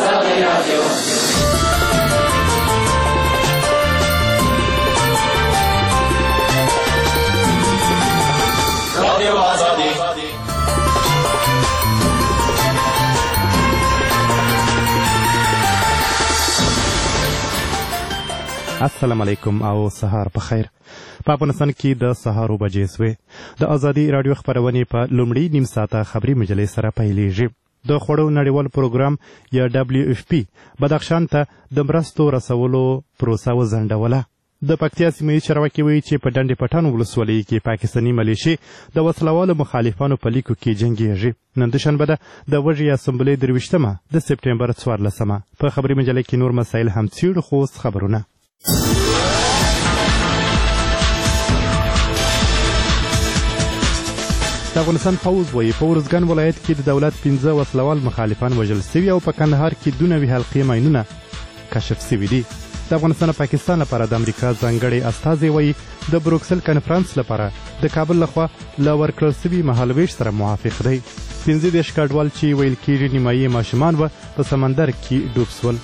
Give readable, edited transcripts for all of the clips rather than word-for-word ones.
السلام علیکم او سهار په خیر. په افغانستان کې د سهار بجې سوې. د ازادي راډیو خبرونې په لومړي نیم ساعته خبري مجلې سره پیلېږي. د خوړو نړیوال پروګرام یا WFP بدخشان ته د مرستو رسولو پروسه وځنډوله. د پکتیا سیمه ییز چارواکي وایي چې په ډنډ پټان ولسوالۍ کې پاکستاني ملیشې د وسلوالو مخالفانو په لیکو کې جنګېږي. نن دوشنبه ده د وږي اسمبلۍ 23 د سپټمبر 14 په خبري مجلې کې نور مسایل هم څیړو. خو اوس خبرونه. د افغانستان پوځ وایي په ارزګان ولایت کې د دولت 15 وسلوال مخالفان وژل سوي او په کندهار کې 2 حلقې ماینونه کشف سوي دي. د افغانستان او پاکستان لپاره د امریکا ځانګړی استازی وایي د بروکسل کنفرانس لپاره د کابل لخوا له ورکړل سوي مهالویش سره موافق دی. 15 کډوال چې ویل کېږي نیمایي ماشومان و په سمندر کې ډوب سول.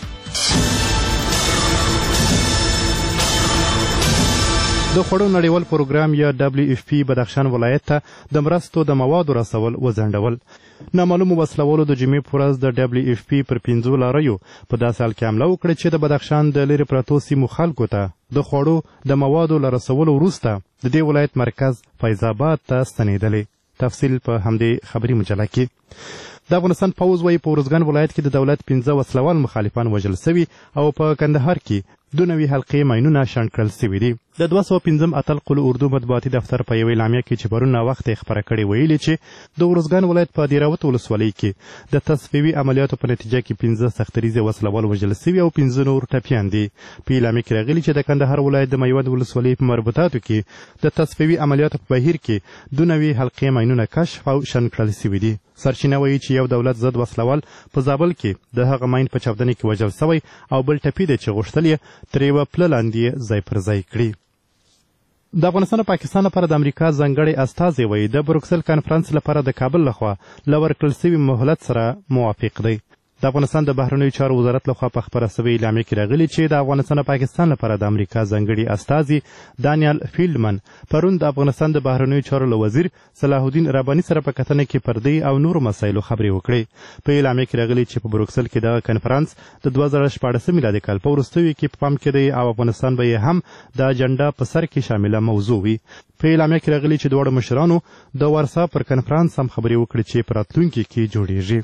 د خوړو نړیوال پروګرام یا WFP بدخشان ولایت ته د مرستو د موادو رسول وځنډول. نامعلومو وسلوالو د جمعې په ورځ د WFP پر 15 لاریو په داسې حال کې حمله وکړه چې د بدخشان د لرې پرتو سیمو خلکو ته د خوړو د موادو له رسولو وروسته د دې ولایت مرکز فیض آباد ته ستنېدلې. تفصیل په همدې خبري مجله کې. د افغانستان پوځ وایي په ارزګان ولایت کې د دولت 15 وسلوال مخالفان وژل سوي او په کندهار کې 2 حلقې ماینونه شنډ کړل سوي دي. د 215 اتل قل اردو مطبوعاتي دفتر په یوې اعلامیه کې چې پرون وخت یې خپره کړې ویلي چې د ارزګان ولایت په دیراوت ولسوالۍ کې د تصفیوي عملیاتو په نتیجه کې 15 سختریزې وسلوال وژل سوي او 15 نور ټپیان دي. په اعلامیه کې راغلي چې د کندهار ولایت د میوند ولسوالۍ په مربوطاتو کې د تصفیوي عملیاتو په بهیر کې 2 حلقې ماینونه کشف او شنډ کړل سوي دي. سرچینه وایي چې یو دولت ضد وسلوال په زابل کې د هغه ماین په چاودنه کې وژل سوی او بل ټپي دی چې غوښتل یې ترې یوه پله لاندې ځای پر ځای کړي. د افغانستان او پاکستان لپاره د امریکا ځانګړی استازی وایي د بروکسل کنفرانس لپاره د کابل لخوا له ورکړل سوي مهلت سره موافق دی. د افغانستان د بهرنیو چارو وزارت لخوا په خپره سوې اعلامیه کې راغلي چې د افغانستان او پاکستان لپاره د امریکا ځانګړي استازي دانیال فیلډمن پرون د افغانستان د بهرنیو چارو له وزیر صلاح الدین رباني سره په کتنه کې پر دې او نورو مسایلو خبرې وکړې. په اعلامیه کې راغلي چې په بروکسل کې دغه کنفرانس د 2014 میلادي کال په وروستیو کې په پام کې دی او افغانستان به یې هم د اجنډا په سر کې شامله موضوع وي. په اعلامیه کې راغلي چې دواړو مشرانو د ورسا پر کنفرانس هم خبرې وکړې چې په راتلونکي کې جوړیږي.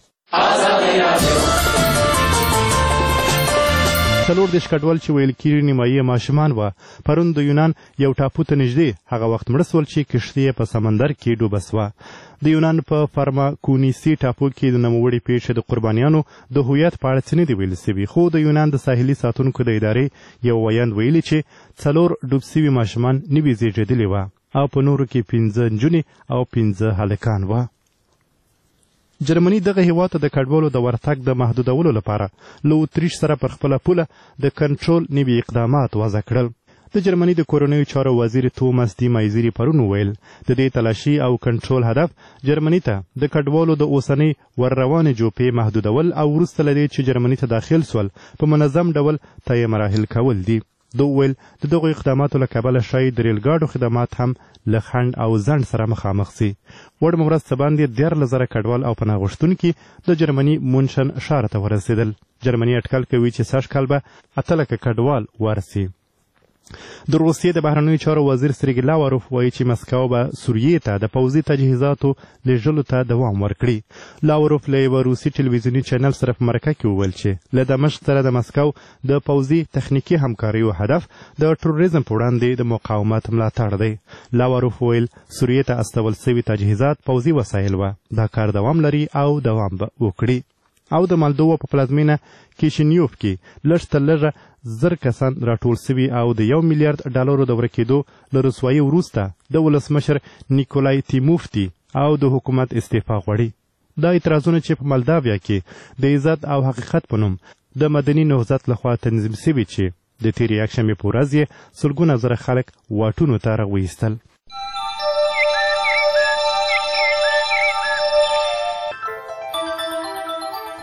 40 کډوال چې ویل کېږي نیمایي ماشومان وه پرون د یونان یو ټاپو ته نږدې هغه وخت مړه سول چې کښتۍ یې په سمندر کې ډوبه سوه. د یونان په فرماکونیسي ټاپو کې د نوموړې پیښې د قربانیانو د هویت په اړه څه نه دي ویل سوي. خو د یونان د ساحلي ساتونکو د ادارې یو ویاند ویلي چې 4 ډوب سوي ماشومان نوي زیږېدلي وه او په نورو کې 15 نجونې او 15 هلکان وه. جرمني دغه هیواد ته د کډوالو د ورتګ د محدودولو لپاره له اتریش سره پر خپله پوله د کنټرول نوي اقدامات وضع کړل. د جرمني د کورنیو چارو وزیر توماس دی مایزیری پرون وویل د دې تلاشي او کنټرول هدف جرمني ته د کډوالو د اوسنۍ ور روانې جوپې محدودول او وروسته له دې چې جرمني ته داخل سول په منظم ډول طی مراحل کول دي. دوی وویل د دغو اقداماتو له کبله ښایي د ریل ګاډو خدمات هم له خنډ او ځنډ سره مخامخ سي. وړمه ورځ څه باندې 13,000 کډوال او پناه غوښتونکي د جرمني مونشن ښار ته ورسېدل. جرمني اټکل کوي چې سږ کال به 8,00,000 کډوال ورسي. د روسیې د بهرنیو چارو وزیر سرګی لاواروف وایي چې مسکو به سوریې ته د پوځي تجهیزاتو لیږلو ته دوام ورکړي. لاواروف له یوه روسي ټلویزیوني چینل سره په مرکه کې وویل چې له دمشق سره د مسکو د پوځي تخنیکي همکاریو هدف د ټروریزم په وړاندې د مقاومت ملاتړ دی. لاواروف ویل سوریې ته استول سوي تجهیزات پوځي وسایل وه. دا کار دوام لري او دوام به وکړي. او د مالدووا په پلازمینه کیشینیوف کې لږ تر لږه 1000 کسان راټول سوي او د $1 میلیارډ د ورکېدو له رسوایي وروسته د ولسمشر نیکولای تیموفتی او د حکومت استعفا غواړي. دا اعتراضونه چې په مالداویا کې د عزت او حقیقت په نوم د مدني نهضت لخوا تنظیم سوي چې د تېرې یکشنبې په ورځ یې سلګونه زره خلک واټونو ته راوایستل.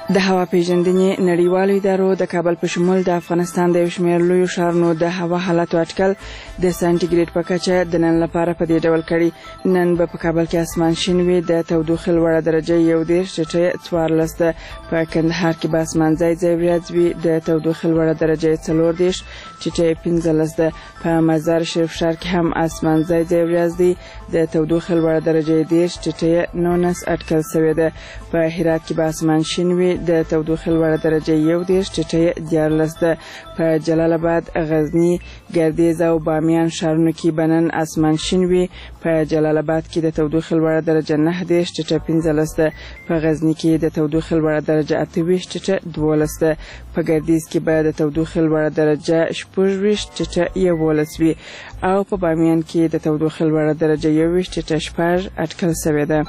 د هوا پیژندنې نړیوالو ادارو د کابل په شمول د افغانستان د یو شمېر لویو ښارونو د هوا حالاتو اټکل د سانتیګریډ په کچه د نن لپاره په دې ډول کړي. نن به په کابل کې اسمان شین وي، د تودوخې لوړه درجه 11 ټیټه 14 ده. په کندهار کې به اسمان ځای ځای وریځ وي، د تودوخې لوړه درجه 14 ټیټه 15 ده. په مزار شریف ښار کې هم اسمان ځای ځای وریځ دی، د تودوخې لوړه درجه 10 ټیټه 19 اټکل شوې ده. په هرات کې به اسمان شین وي، د تودوخې لوړه درجه 11 ټیټه 14 ده. په جلال آباد، غزنی، ګردیز او بامیان ښارونو کې به نن اسمان شین وي. په جلال آباد کې د تودوخې لوړه درجه 9 ټیټه 15 ده. په غزنی کې د تودوخې لوړه درجه 28 ټیټه 12 ده. په ګردیز کې به د تودوخې لوړه درجه 26 ټیټه 11 وي او په بامیان کې د تودوخې لوړه درجه 21 ټیټه 6 اټکل شوې ده.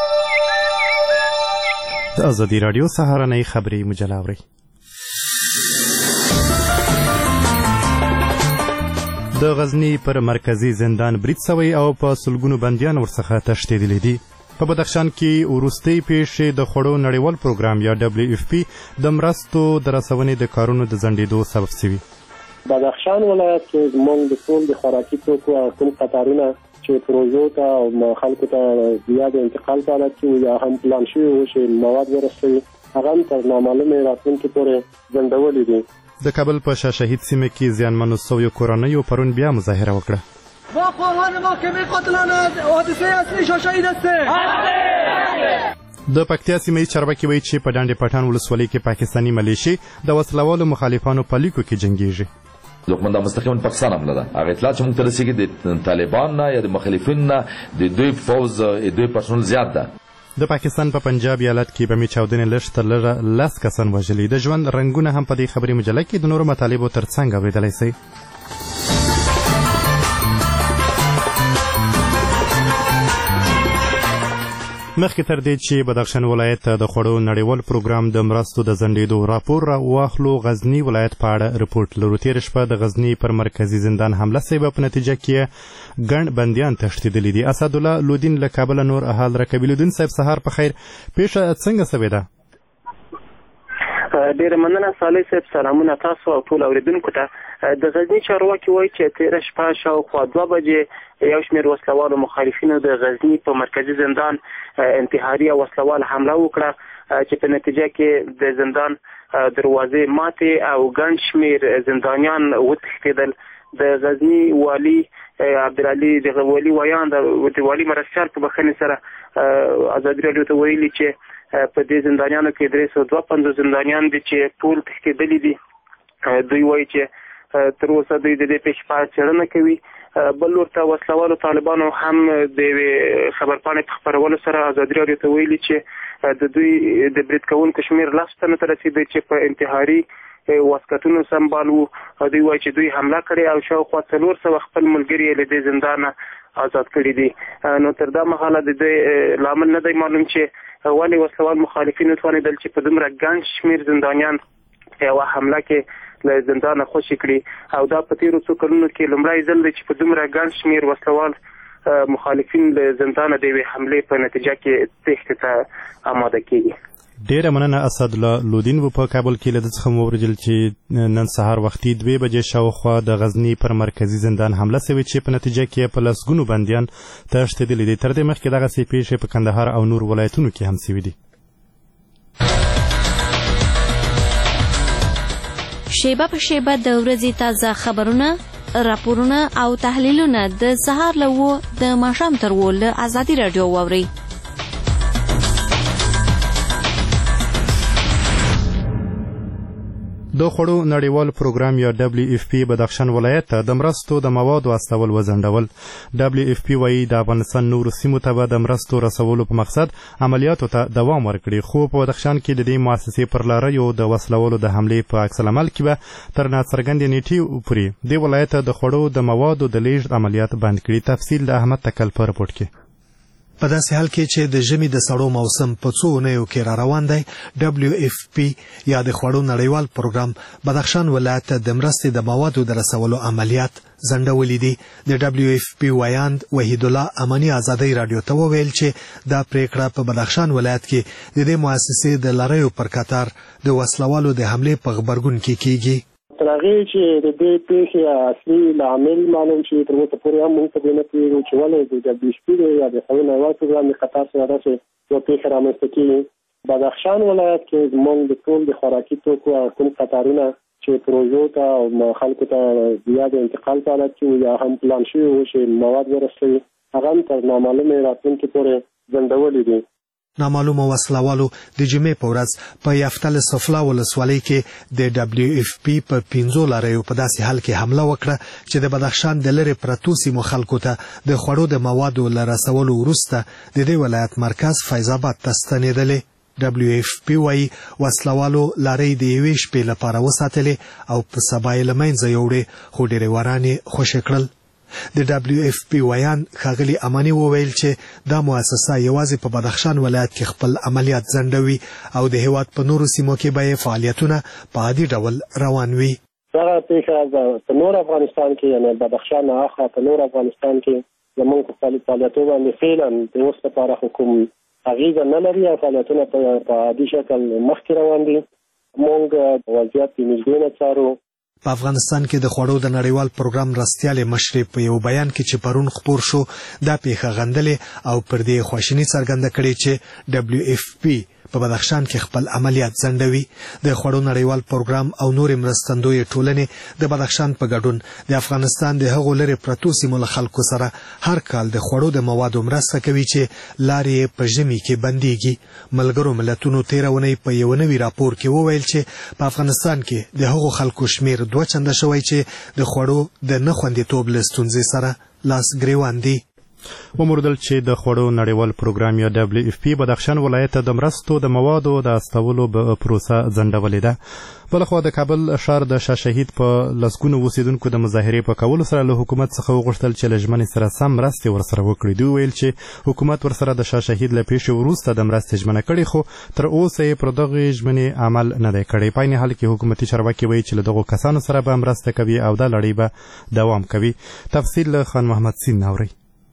د ازادي راډیو سهارنۍ خبري مجله اورئ. د غزنی پر مرکزی زندان برید سوی او په سلګونو بندیان ورڅخه تښتېدلي دي. په بدخشان کې وروستۍ پیښې د خوړو نړیوال پروګرام یا WFP د مرستو د رسونې د کارونو د ځنډېدو سبب شوي. بدخشان ولایت کې موږ د ټول د خوراکي توکو او کوم قطارونه چې پروژو ته او خلکو ته زیات انتقال ته حالت کې یا هم پلان شوي وو چې مواد ورسوي، هغه هم تر نامعلومې راتلونکي پورې ځنډولي دي. د کابل په شاه شهید سیمه کې زیانمنو سویو کورنیو پرون بیا مظاهره وکړه. با خواهان محکمه قاتلانه حادثه اصلی شاه شهید هستیم. د پکتیا سیمه چارواکي وایي چې په ډانډې پټان ولسوالۍ کې پاکستاني ملیشي د وسلوالو مخالفانو په لیکو کې جنګیږي. دښمن د مستقیما پاکستان حمله ده. هغه اطلاع چې موږ ته رسیږي د طالبان نه یا د مخالفین نه د دوی فوز دوی پرسونل زیات ده. د پاکستان په پنجاب ایالت کې بمې چاودنې لږ تر لږه 10 کسان وژلي. د ژوند رنګونه هم په دې خبري مجله کې د نورو مطالبو ترڅنګ اورېدلی شئ. مخکې تر دې چې بدخشان ولایت ته د خوړو نړیوال پروګرام د مرستو د ځنډېدو راپور واخلو، غزنی ولایت په اړه رپورټ لرو. تېره شپه د غزنی پر مرکزي زندان حمله شوې، په نتیجه کې ګڼ بندیان تښتېدلي دي. اسدالله لودین له کابله نور حال راکوي. لودین صاحب سهار په خیر. پیښه څنګه شوې ده؟ ډېره مننه صالح صاحب، سلامونه تاسو او ټول اورېدونکو ته. د غزنی چارواکي وایي چې تېره شپه شاوخوا 2 بجې یو شمېر وسلوالو مخالفینو د غزنی په مرکزي زندان انتحاري او وسلوال حمله وکړه چې په نتیجه کې د زندان دروازې ماتې او ګڼ شمېر زندانیان وتښتېدل. د غزنی والي عبدالعلي د والي ویان د والي مرستیال په بخښنې سره ازادي راډیو ته ویلي چې په دې زندانیانو کې 352 زندانیان دي چې ټول تښتېدلي دي. دوی وایي چې تر اوسه دوی د دې پیښې په اړه څېړنه کوي. بل ورته وسلوالو طالبانو هم د خبرپاڼې په خپرولو سره ازادي راډیو ته ویلي چې د دوی د برید کوونکو شمېر 10 تنو ته رسېدی چې په انتحاري واسکټونو سمبال وو. دوی وایي چې دوی حمله کړې او شاوخوا 400 خپل ملګري یې له دې زندانه آزاد کړي دي. نو تر دا مهاله د دې لامل نه دی معلوم چې ولې وسلوال مخالفین وتوانېدل چې په دومره ګڼ شمېر زندانیان په یوه حمله کې له زندانه خوشي کړي. او دا په تېرو څو کلونو کې لومړی ځل دی چې په دومره ګڼ شمېر وسلوال مخالفین له زندانه د یوې حملې په نتیجه کې تېښتې ته آماده کېږي. ډیره مننه اسدالله لودین. په کابل کې له ده څخه مو واورېدل چې نن سهار وختي 2 بجې شاوخوا د غزنی پر مرکزي زندان حمله شوې چې په نتیجه کې په لسګونو بندیان تښتېدلي دي. تر دې مخکې دغسې پیښې په کندهار او نور ولایتونو کې هم شوي دي. شیبه په شیبه د ورځې تازه خبرونه، راپورونه او تحلیلونه د سهار له 9 د ماښام تر 10 له ازادي راډیو واورئ. د خوړو نړیوال پروګرام یا WFP بدخشان ولایت ته د مرستو د موادو استول وځنډول. WFP وایي د افغانستان نورو سیمو ته به د مرستو رسولو په مقصد عملیاتو ته دوام ورکړي، خو په بدخشان کې د دې مؤسسې پر لاریو د وسلولو د حملې په عکس العمل کې به تر ناڅرګندې نیټې پورې دې ولایت ته د خوړو د موادو د لیږد عملیات بند کړي. تفصیل د احمد تکل په رپورټ کې. په داسې حال کې چې د ژمي د سړو موسم په څو اونیو کې را روان دی WFP یا د خوړو نړیوال پروګرام بدخشان ولایت ته د مرستې د موادو د رسولو عملیات ځنډولي دي. د WFP ویاند وحید الله امانی ازادي رادیو ته وویل چې دا پریکړه په بدخشان ولایت کې د دې مؤسسې د لړیو پر کتار د وسلوالو د حمله په خبرګون کې کیږي. ترغه چې د دې پیښې اصلي عامل معلوم شي تر اوسه پورې هم موږ په دې نه پیژنو چې ولې د WFP یا د خوړو نړیوال پروګرام د قطار سره راځي یو پیښه رامنځته کیږي. بدخشان ولایت کې موږ د ټول د خوراکي توکو کوم قطارونه چې پروژو ته او خلکو ته زیات انتقال ته راځي یا هم پلان شوی و چې مواد ورسوي هغه تر نامعلومه راتلونکي پورې ځنډولي دي. نامعلومه وسلوالو د جمعې په ورځ په یفتل سفلا ولسوالۍ کې د WFP په 15 لړیو په داسې حال کې حمله وکړه چې د بدخشان د لرې پرتو سیمو خلکو ته د خوړو د موادو له رسولو وروسته د دې ولایت مرکز فیض آباد ته ستنېدلې. WFP وايي وسلوالو لارې د یوې شپې لپاره وساتلې او په سبا یې له منځه یوړې خو ډېرې ورانې خوشې کړل. د WFP ویان ښاغلي امانی وویل چې دا مؤسسه یوازې په بدخشان ولایت کې خپل عملیات ځنډوي او د هیواد په نورو سیمو کې به فعالیتونه په عادي ډول روان وي. دا پیښه په نور افغانستان کې یعنی بدخشان اخر په نور افغانستان کې زموږ په فعالیتونو باندې فعلا د اوس لپاره حکوم اغیزه نه لري او فعالیتونه په عادي شکل مخکې روان دي. موږ وضعیت یې نږدې نه څارو. په افغانستان کې د خوړو د نړیوال پروګرام رستياله مشري په یو بیان کې چې پرون خبر شو دا پیښه غندلې او پر دې خواشینی څرګنده کړې چې WFP په بدخشان کې خپل عملیات ځنډوي. د خوړو نړیوال پروګرام او نور مرستندوی ټولنې د بدخشان په ګډون د افغانستان د هغو لري پرتو سیمو خلکو سره هر کال د خوړو د موادو مرسته کوي چې لارې په ژمي کې بنديږي. ملګرو ملتونو تیرونی په یو نوي راپور کې وویل چې په افغانستان کې د هغو خلکو شمیر 2 چنده شوی چې د خوړو د نه خوندیتوب لستونزې سره لاس ګریوان دي. وموردل چې د خوړو نړیوال پروګرام یا WFP بدخشان ولایت ته د مرستو د موادو د استولو په پروسه ځنډولې ده. بلخوا د کابل ښار د شاه شهید په لسګونو اوسیدونکو د مظاهرې په کولو سره له حکومت څخه وغوښتل چې له ژمنې سره سم مرستې ورسره وکړي. دوی ویل چې حکومت ورسره د شاه شهید له پیښې وروسته د مرستې ژمنه کړې خو تر اوسه یې پر دغې ژمنې عمل نه دی کړی. په عین حال کې حکومتي چارواکي وایي چې له دغو کسانو سره به مرسته کوي او دا لړۍ به دوام کوي. تفصیل له خان محمد سین اورئ.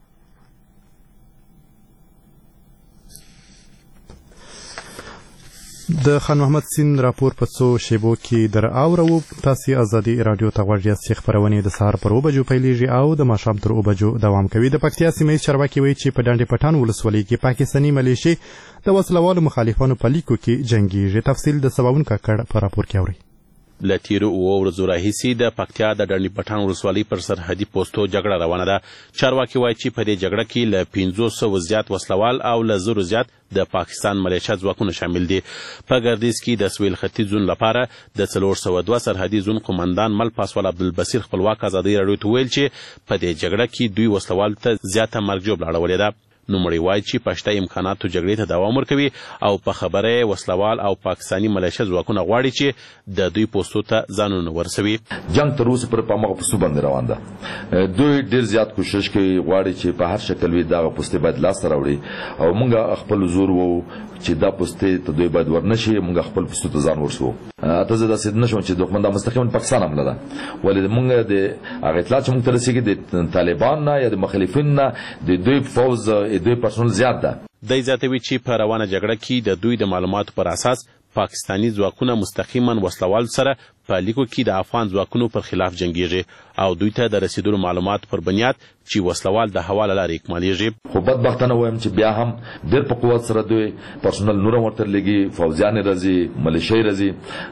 د خان محمد سین راپور په څو شیبو کې در اورو. تاسو ازادي رادیو ته غوږ یاست چې خبرونه د سهار پر 9 بجو پیلېږي او د ماښام تر 9 بجو دوام کوي. د پکتیا سیمې چارواکي وایي چې په ډنډ پټان ولسوالۍ کې پاکستاني ملیشي د وسلوالو مخالفانو په لیکو کې جنگیږي. تفصیل د سباون کاکړ په راپور کې اورئ. له تیرو ورځو راهیسې د پکتیا د ډنډ پټان ولسوالۍ پر سرحدي پوسټو جګړه روانه ده. چارواکي وایي چې په دې جګړه کې له 500 زیات وسلوال او له 1000 زیات د پاکستان ملیشیا ځواکونه شامل دي. په ګردیز کې د سویل ختیځ زون لپاره د 402 سرحدي زون قومندان مل پاسوال عبدالبصیر خپلواک ازادي رادیو ته ویل چې په دې جګړه کې دوی وسلوال ته زیاته مرګ ژوبله اړولې ده. نوموړي وایي چې پشته امکاناتو جګړې ته دوام ورکوي او په خبره وسلوال او پاکستاني ملیشیا ځواکونه غواړي چې د دوی پوستو ته ځانونه ورسوي. جنگ تر اوسه پر پامغه پوستو باندې روان ده. دوی ډیر زیات کوشش کوي غواړي چې په هر شکل وي دا پوستې باید لاس راوړي او موږ خپل زور وو چې دا پوستې ته دوی باید ورنشي موږ خپل پوستو ته ځان ورسو. اته زه داسې نشم چې دښمن د مستقیما پاکستان حمله ده ولې موږ د هغه اطلاع چې موږ ته رسیږي د طالبان نه یا د مخالفین نه د دوی فوز دوی پرسونل زیات ده. دی زیاتوي چې په روانه جګړه کې د دوی د معلوماتو پر اساس پاکستانی ځواکونه مستقیما وسلوال سره په لیکو کې د افغان ځواکونو پر خلاف جنگیږي او دوی ته د رسیدلو معلوماتو پر بنیاد چې وسلوال د هوا له لارې اکمالیږي. خو بدبختانه وایم چې بیا هم ډېر په قوت سره دوی پرسونل نور ورته لګي فوجیان راځي ملیشیا راځي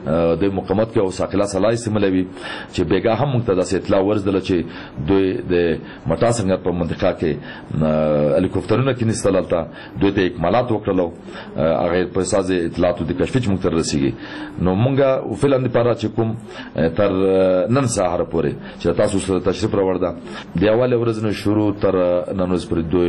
د مقاومت کې او ساقلا سلای سیملوي چې بیګا هم موږ ته د اطلاع ورزدل چې دوی د مټا څنګه په منطقه کې هلیکوپټرونه کې نستلالته دوی ته اکمالات وکړلو هغه په اساس اطلاعاتو د کشف موږ ته رسیږي. نو موږ فعلا لپاره چې کوم تر نن سهار پورې چې تاسو سره تشریف راوړل دی اوله ورځ نه شروع تر نن ورځ پورې دوی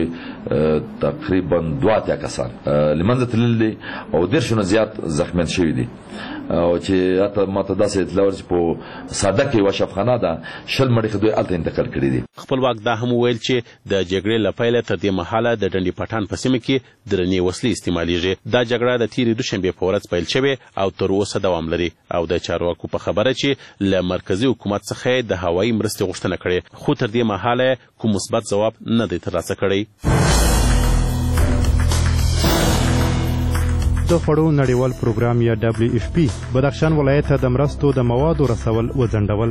تقریبا 2 کسان لمنځه تللي او 10 زیات زخمیان شوي دي. او چې اته ماته داسې اطلاع ورچ په ساده کې وشفخانه ده شل مړي خدوی الته انتقال کړی دي. خپلواک دا هم ویل چې د جګړې لپاره تر دې مهاله د ډنډي پټان په سیمه کې درنې وسلې استعمالېږي. دا جګړه د تیرې دوشنبه په ورځ پیل شوه او تر اوسه دوام لري او د چارواکو په خبره چې له مرکزی حکومت څخه د هوایي مرستې غوښتنه کړې خو تر دې مهاله کوم مثبت ځواب نه دی ترلاسه کړی. د خوړو نړیوال پروګرام یا WFP بدخشان ولایت ته د مرستو د موادو رسول وځنډول.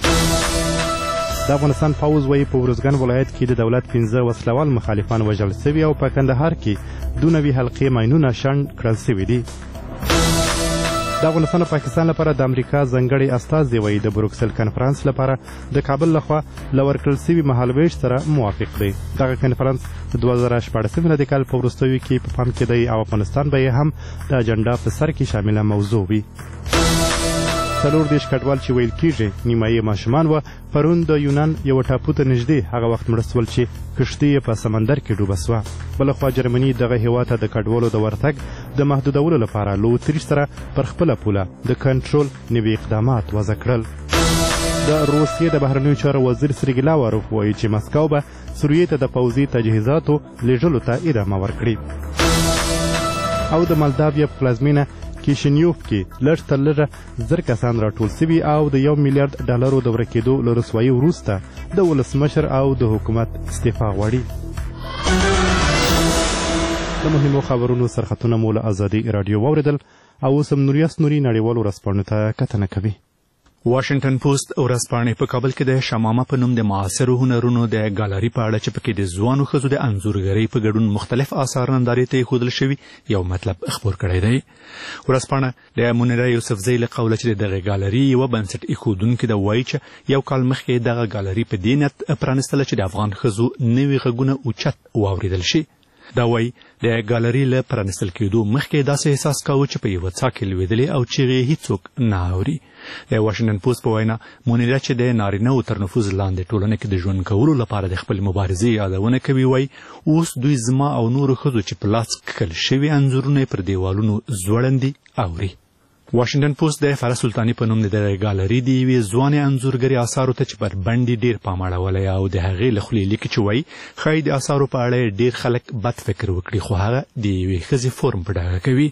د افغانستان پوځ وايي په ورزګان ولایت کې د دولت 15 وسلوال مخالفان وژل شوي او په کندهار کې 2 حلقې ماینونه شنډ کړل شوي دي. د افغانستان او پاکستان لپاره د امریکا ځانګړي استازي وايي د بروکسل کنفرانس لپاره د کابل لخوا لور کړل شوي مهالویش سره موافق دی. دغه کنفرانس د 2014 میلادي کال په وروستیو کې په پام کې دی او افغانستان به هم د اجنډا په سر کې شامله موضوع وي. 40 کډوال چې ویل کېږي نیمایي ماشومان و پرون د یونان یو ټاپو ته نږدې هغه وخت مړه شول چې کښتۍ په سمندر کې ډوبه شوه. بلخوا جرمني دغه هېواد ته د کډوالو د ورتګ د محدودولو لپاره له اتریش سره پر خپله پوله د کنټرول نوي اقدامات وضع کړل. د روسیې د بهرنیو چارو وزیر سرګی لاوروف وایي چې مسکو به سوریې ته د پوځي تجهیزاتو لیږلو ته ادامه ورکړي. او د مالداویا پلازمینه کیشنیوف کې لږ تر لږه 1000 کسان راټول شوي او د $1 میلیارډ د ورکېدو له رسوایي وروسته د ولسمشر او د حکومت استعفا غواړي. د مهمو خبرونو سرخطونه مو له ازادي راډیو واورېدل او اوس هم نوریاس نوري نړیوالو ورځپاڼو ته کتنه کوي. واشنگټن پوسټ ورځپاڼې په کابل کې د شمامه په نوم د معاصرو هنرونو د ګالري په اړه چې پکې د ځوانو ښځو د انځورګرۍ په ګډون مختلف آثار نندارې ته ایښودل شوي یو مطلب خپور کړی دی. ورځپاڼه د منیره یوسفزۍ له قوله چې دغه ګالري یوه بنسټ ایښودونکې ده وایي چې یو کال مخکې دغه ګالري په دې نیت پرانیستله چې د افغان ښځو نوي غږونه اوچت واورېدل شي. دا وایي د ګالري له پرانیستل کېدو مخکې داسې احساس کاوه چې په یوه څا کې لوېدلې او چیغې یې هیڅوک نه اوري. د واشنګټن پوسټ په وینا منیره چې د نارینه‌و تر نفوذ لاندې ټولنه کې د ژوند کولو لپاره د خپل مبارزې یادونه کوي وایي اوس دوی زما او نورو ښځو چې په لاس کښل شوي انځورونه پر دیوالونو ځوړندي اوري. واشنګټن پوسټ د فرح سلطاني په نوم د دغه ګالري د یوې ځوانې انځورګرې آثارو ته چې پر بندي ډیر پام اړولی او د هغې له خولې لیکي چې وایي ښایي د آثارو په اړه ډیر خلک بد فکر وکړي خو هغه د یوې ښځې فورم په ډاګه کوي.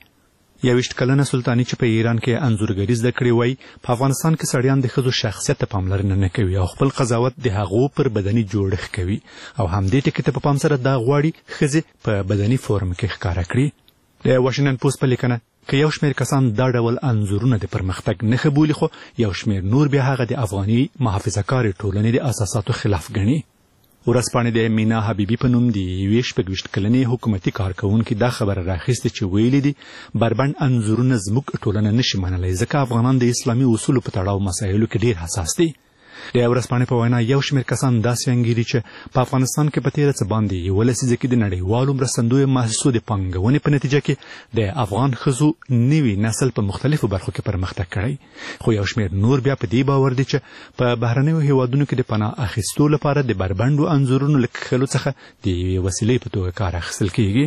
21 کلنه سلطاني چې په ایران کې انځورګري زده کړې وایي په افغانستان کې سړیان د ښځو شخصیت ته پاملرنه نه کوي او خپل قضاوت د هغو پر بدني جوړښت کوي او همدې ټکي ته په پام سره دا غواړي ښځې په بدني فورم کې ښکاره کړي. د واشنګټن پوسټ په لیکنه که یو شمېر کسان دا ډول انځورونه د پرمختګ نښه بولي خو یو شمېر نور بیا هغه د افغاني محافظه‌کارې ټولنې د اساساتو خلاف ګڼي. ورځپاڼې د مینا حبیبي په نوم د 26 کلنې حکومتي کارکوونکي دا خبره راخیستې چې ویلي دي بربند انځورونه زموږ ټولنه نشي منلی ځکه افغانان د اسلامي اصولو په تړاو مسایلو کې ډیر حساس دي. د ورځپاڼې په وینا یو شمېر کسان داسې انګیري چې په افغانستان کې په تېره څه باندې 11 لسیزه کې د نړیوالو مرستندویو مؤسسو د پانګونې په نتیجه کې د افغان ښځو نوي نسل په مختلفو برخو کې پرمختګ کړی خو یو شمېر نور بیا په دې باور دي چې په بهرنیو هیوادونو کې د پناه اخیستو لپاره د بربندو انځورونو له کښلو څخه د یوې وسیلې په توګه کار اخیستل کیږي.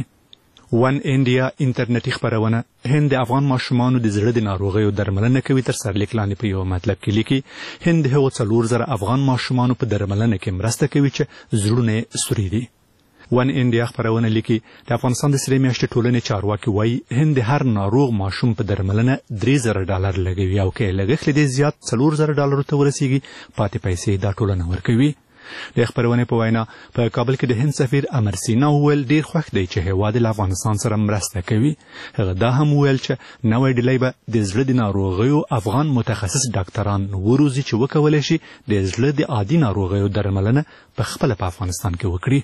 ون انډیا انټرنیټي خپرونه هند د افغان ماشومانو د زړه د ناروغیو درملنه کوي تر سرلیک لاندې په یو مطلب کې لیکي هند د هغو 4,000 افغان ماشومانو په درملنه کې مرسته کوي چې زړونه یې سوري دي. ون انډیا خپرونه لیکي د افغانستان د سرې میاشتې ټولنې چارواکي وایي هند د هر ناروغ ماشوم په درملنه $3,000 لګوي او که لګښت دې زیات $4,000 ته ورسیږي پاتې پیسې دا ټولنه ورکوي. د خبرونې په وینا په کابل کې د هند سفیر امر سینا وویل ډیر خوښ دی چې هیواد له افغانستان سره مرسته کوي. هغه دا هم وویل چې نوې ډلې به د زړه د ناروغیو افغان متخصص ډاکټران وروزي چې وکولی شي د زړه د عادي ناروغیو درملنه په خپله په افغانستان کې وکړي.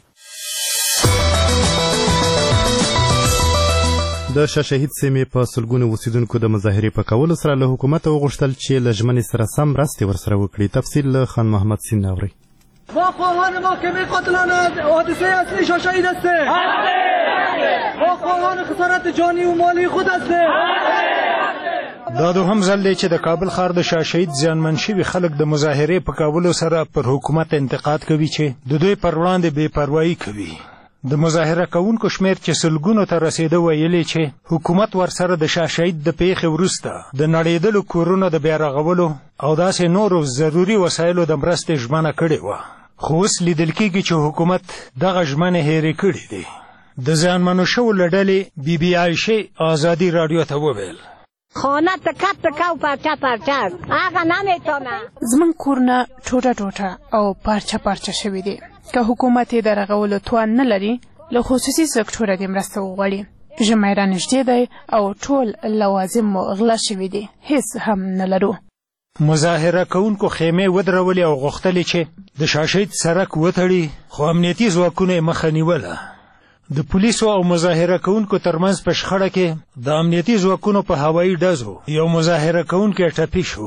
د شاه شهید سیمې په سلګونو اوسیدونکو د مظاهرې په کولو سره له حکومت وغوښتل چې له ژمنې سره سم مرستې ورسره وکړي. تفصیل له خان محمد سین اوري. ما خواهان محکمه قاتلان حادثه اصلی شاه شهید هستیم. ما خواهان خسارت جانی و مالی خود هستیم. دا دوهم ځل دی چې د کابل ښار د شاه شهید زیانمن شوي خلک د مظاهرې په کولو سره پر حکومت انتقاد کوي چې د دوی پر وړاندې بې پروایي کوي. د مظاهره کوونکو شمیر چې سلګونو ته رسیده ویلي چې حکومت ورسره د شاه شهید د پیښې وروسته د نړېدلو کورونو د بیا رغولو او داسې نورو ضروري وسایلو د مرستې ژمنه کړې وه، خو اوس لیدل کېږي چې حکومت دغه ژمنې هېرې کړې دي. د زیانمنو شوو له ډلې بي بي عایشې ازادي راډیو ته وویل خانه تکه تکه او پرچه پرچه هغه نمیتونه. زمون کورونه ټوټه ټوټه او پرچه پرچه شوي دي. که حکومت یې د رغولو توان نه لري له خصوصي سکتوره دې مرسته وغواړي. ژمی رانږدې دی او ټول لوازم مو غلا شوي دي، هیڅ هم نه لرو. مظاهره کوونکو خیمې ودرولې او غوښتلې چې د شاه شهید سړک وتړي، خو امنیتي ځواکونو یې مخه نیوله. د پولیسو او مظاهره کوونکو ترمنځ په شخړه کې د امنیتي ځواکونو په هوایي ډزو یو مظاهره کوونکی ټپي شو.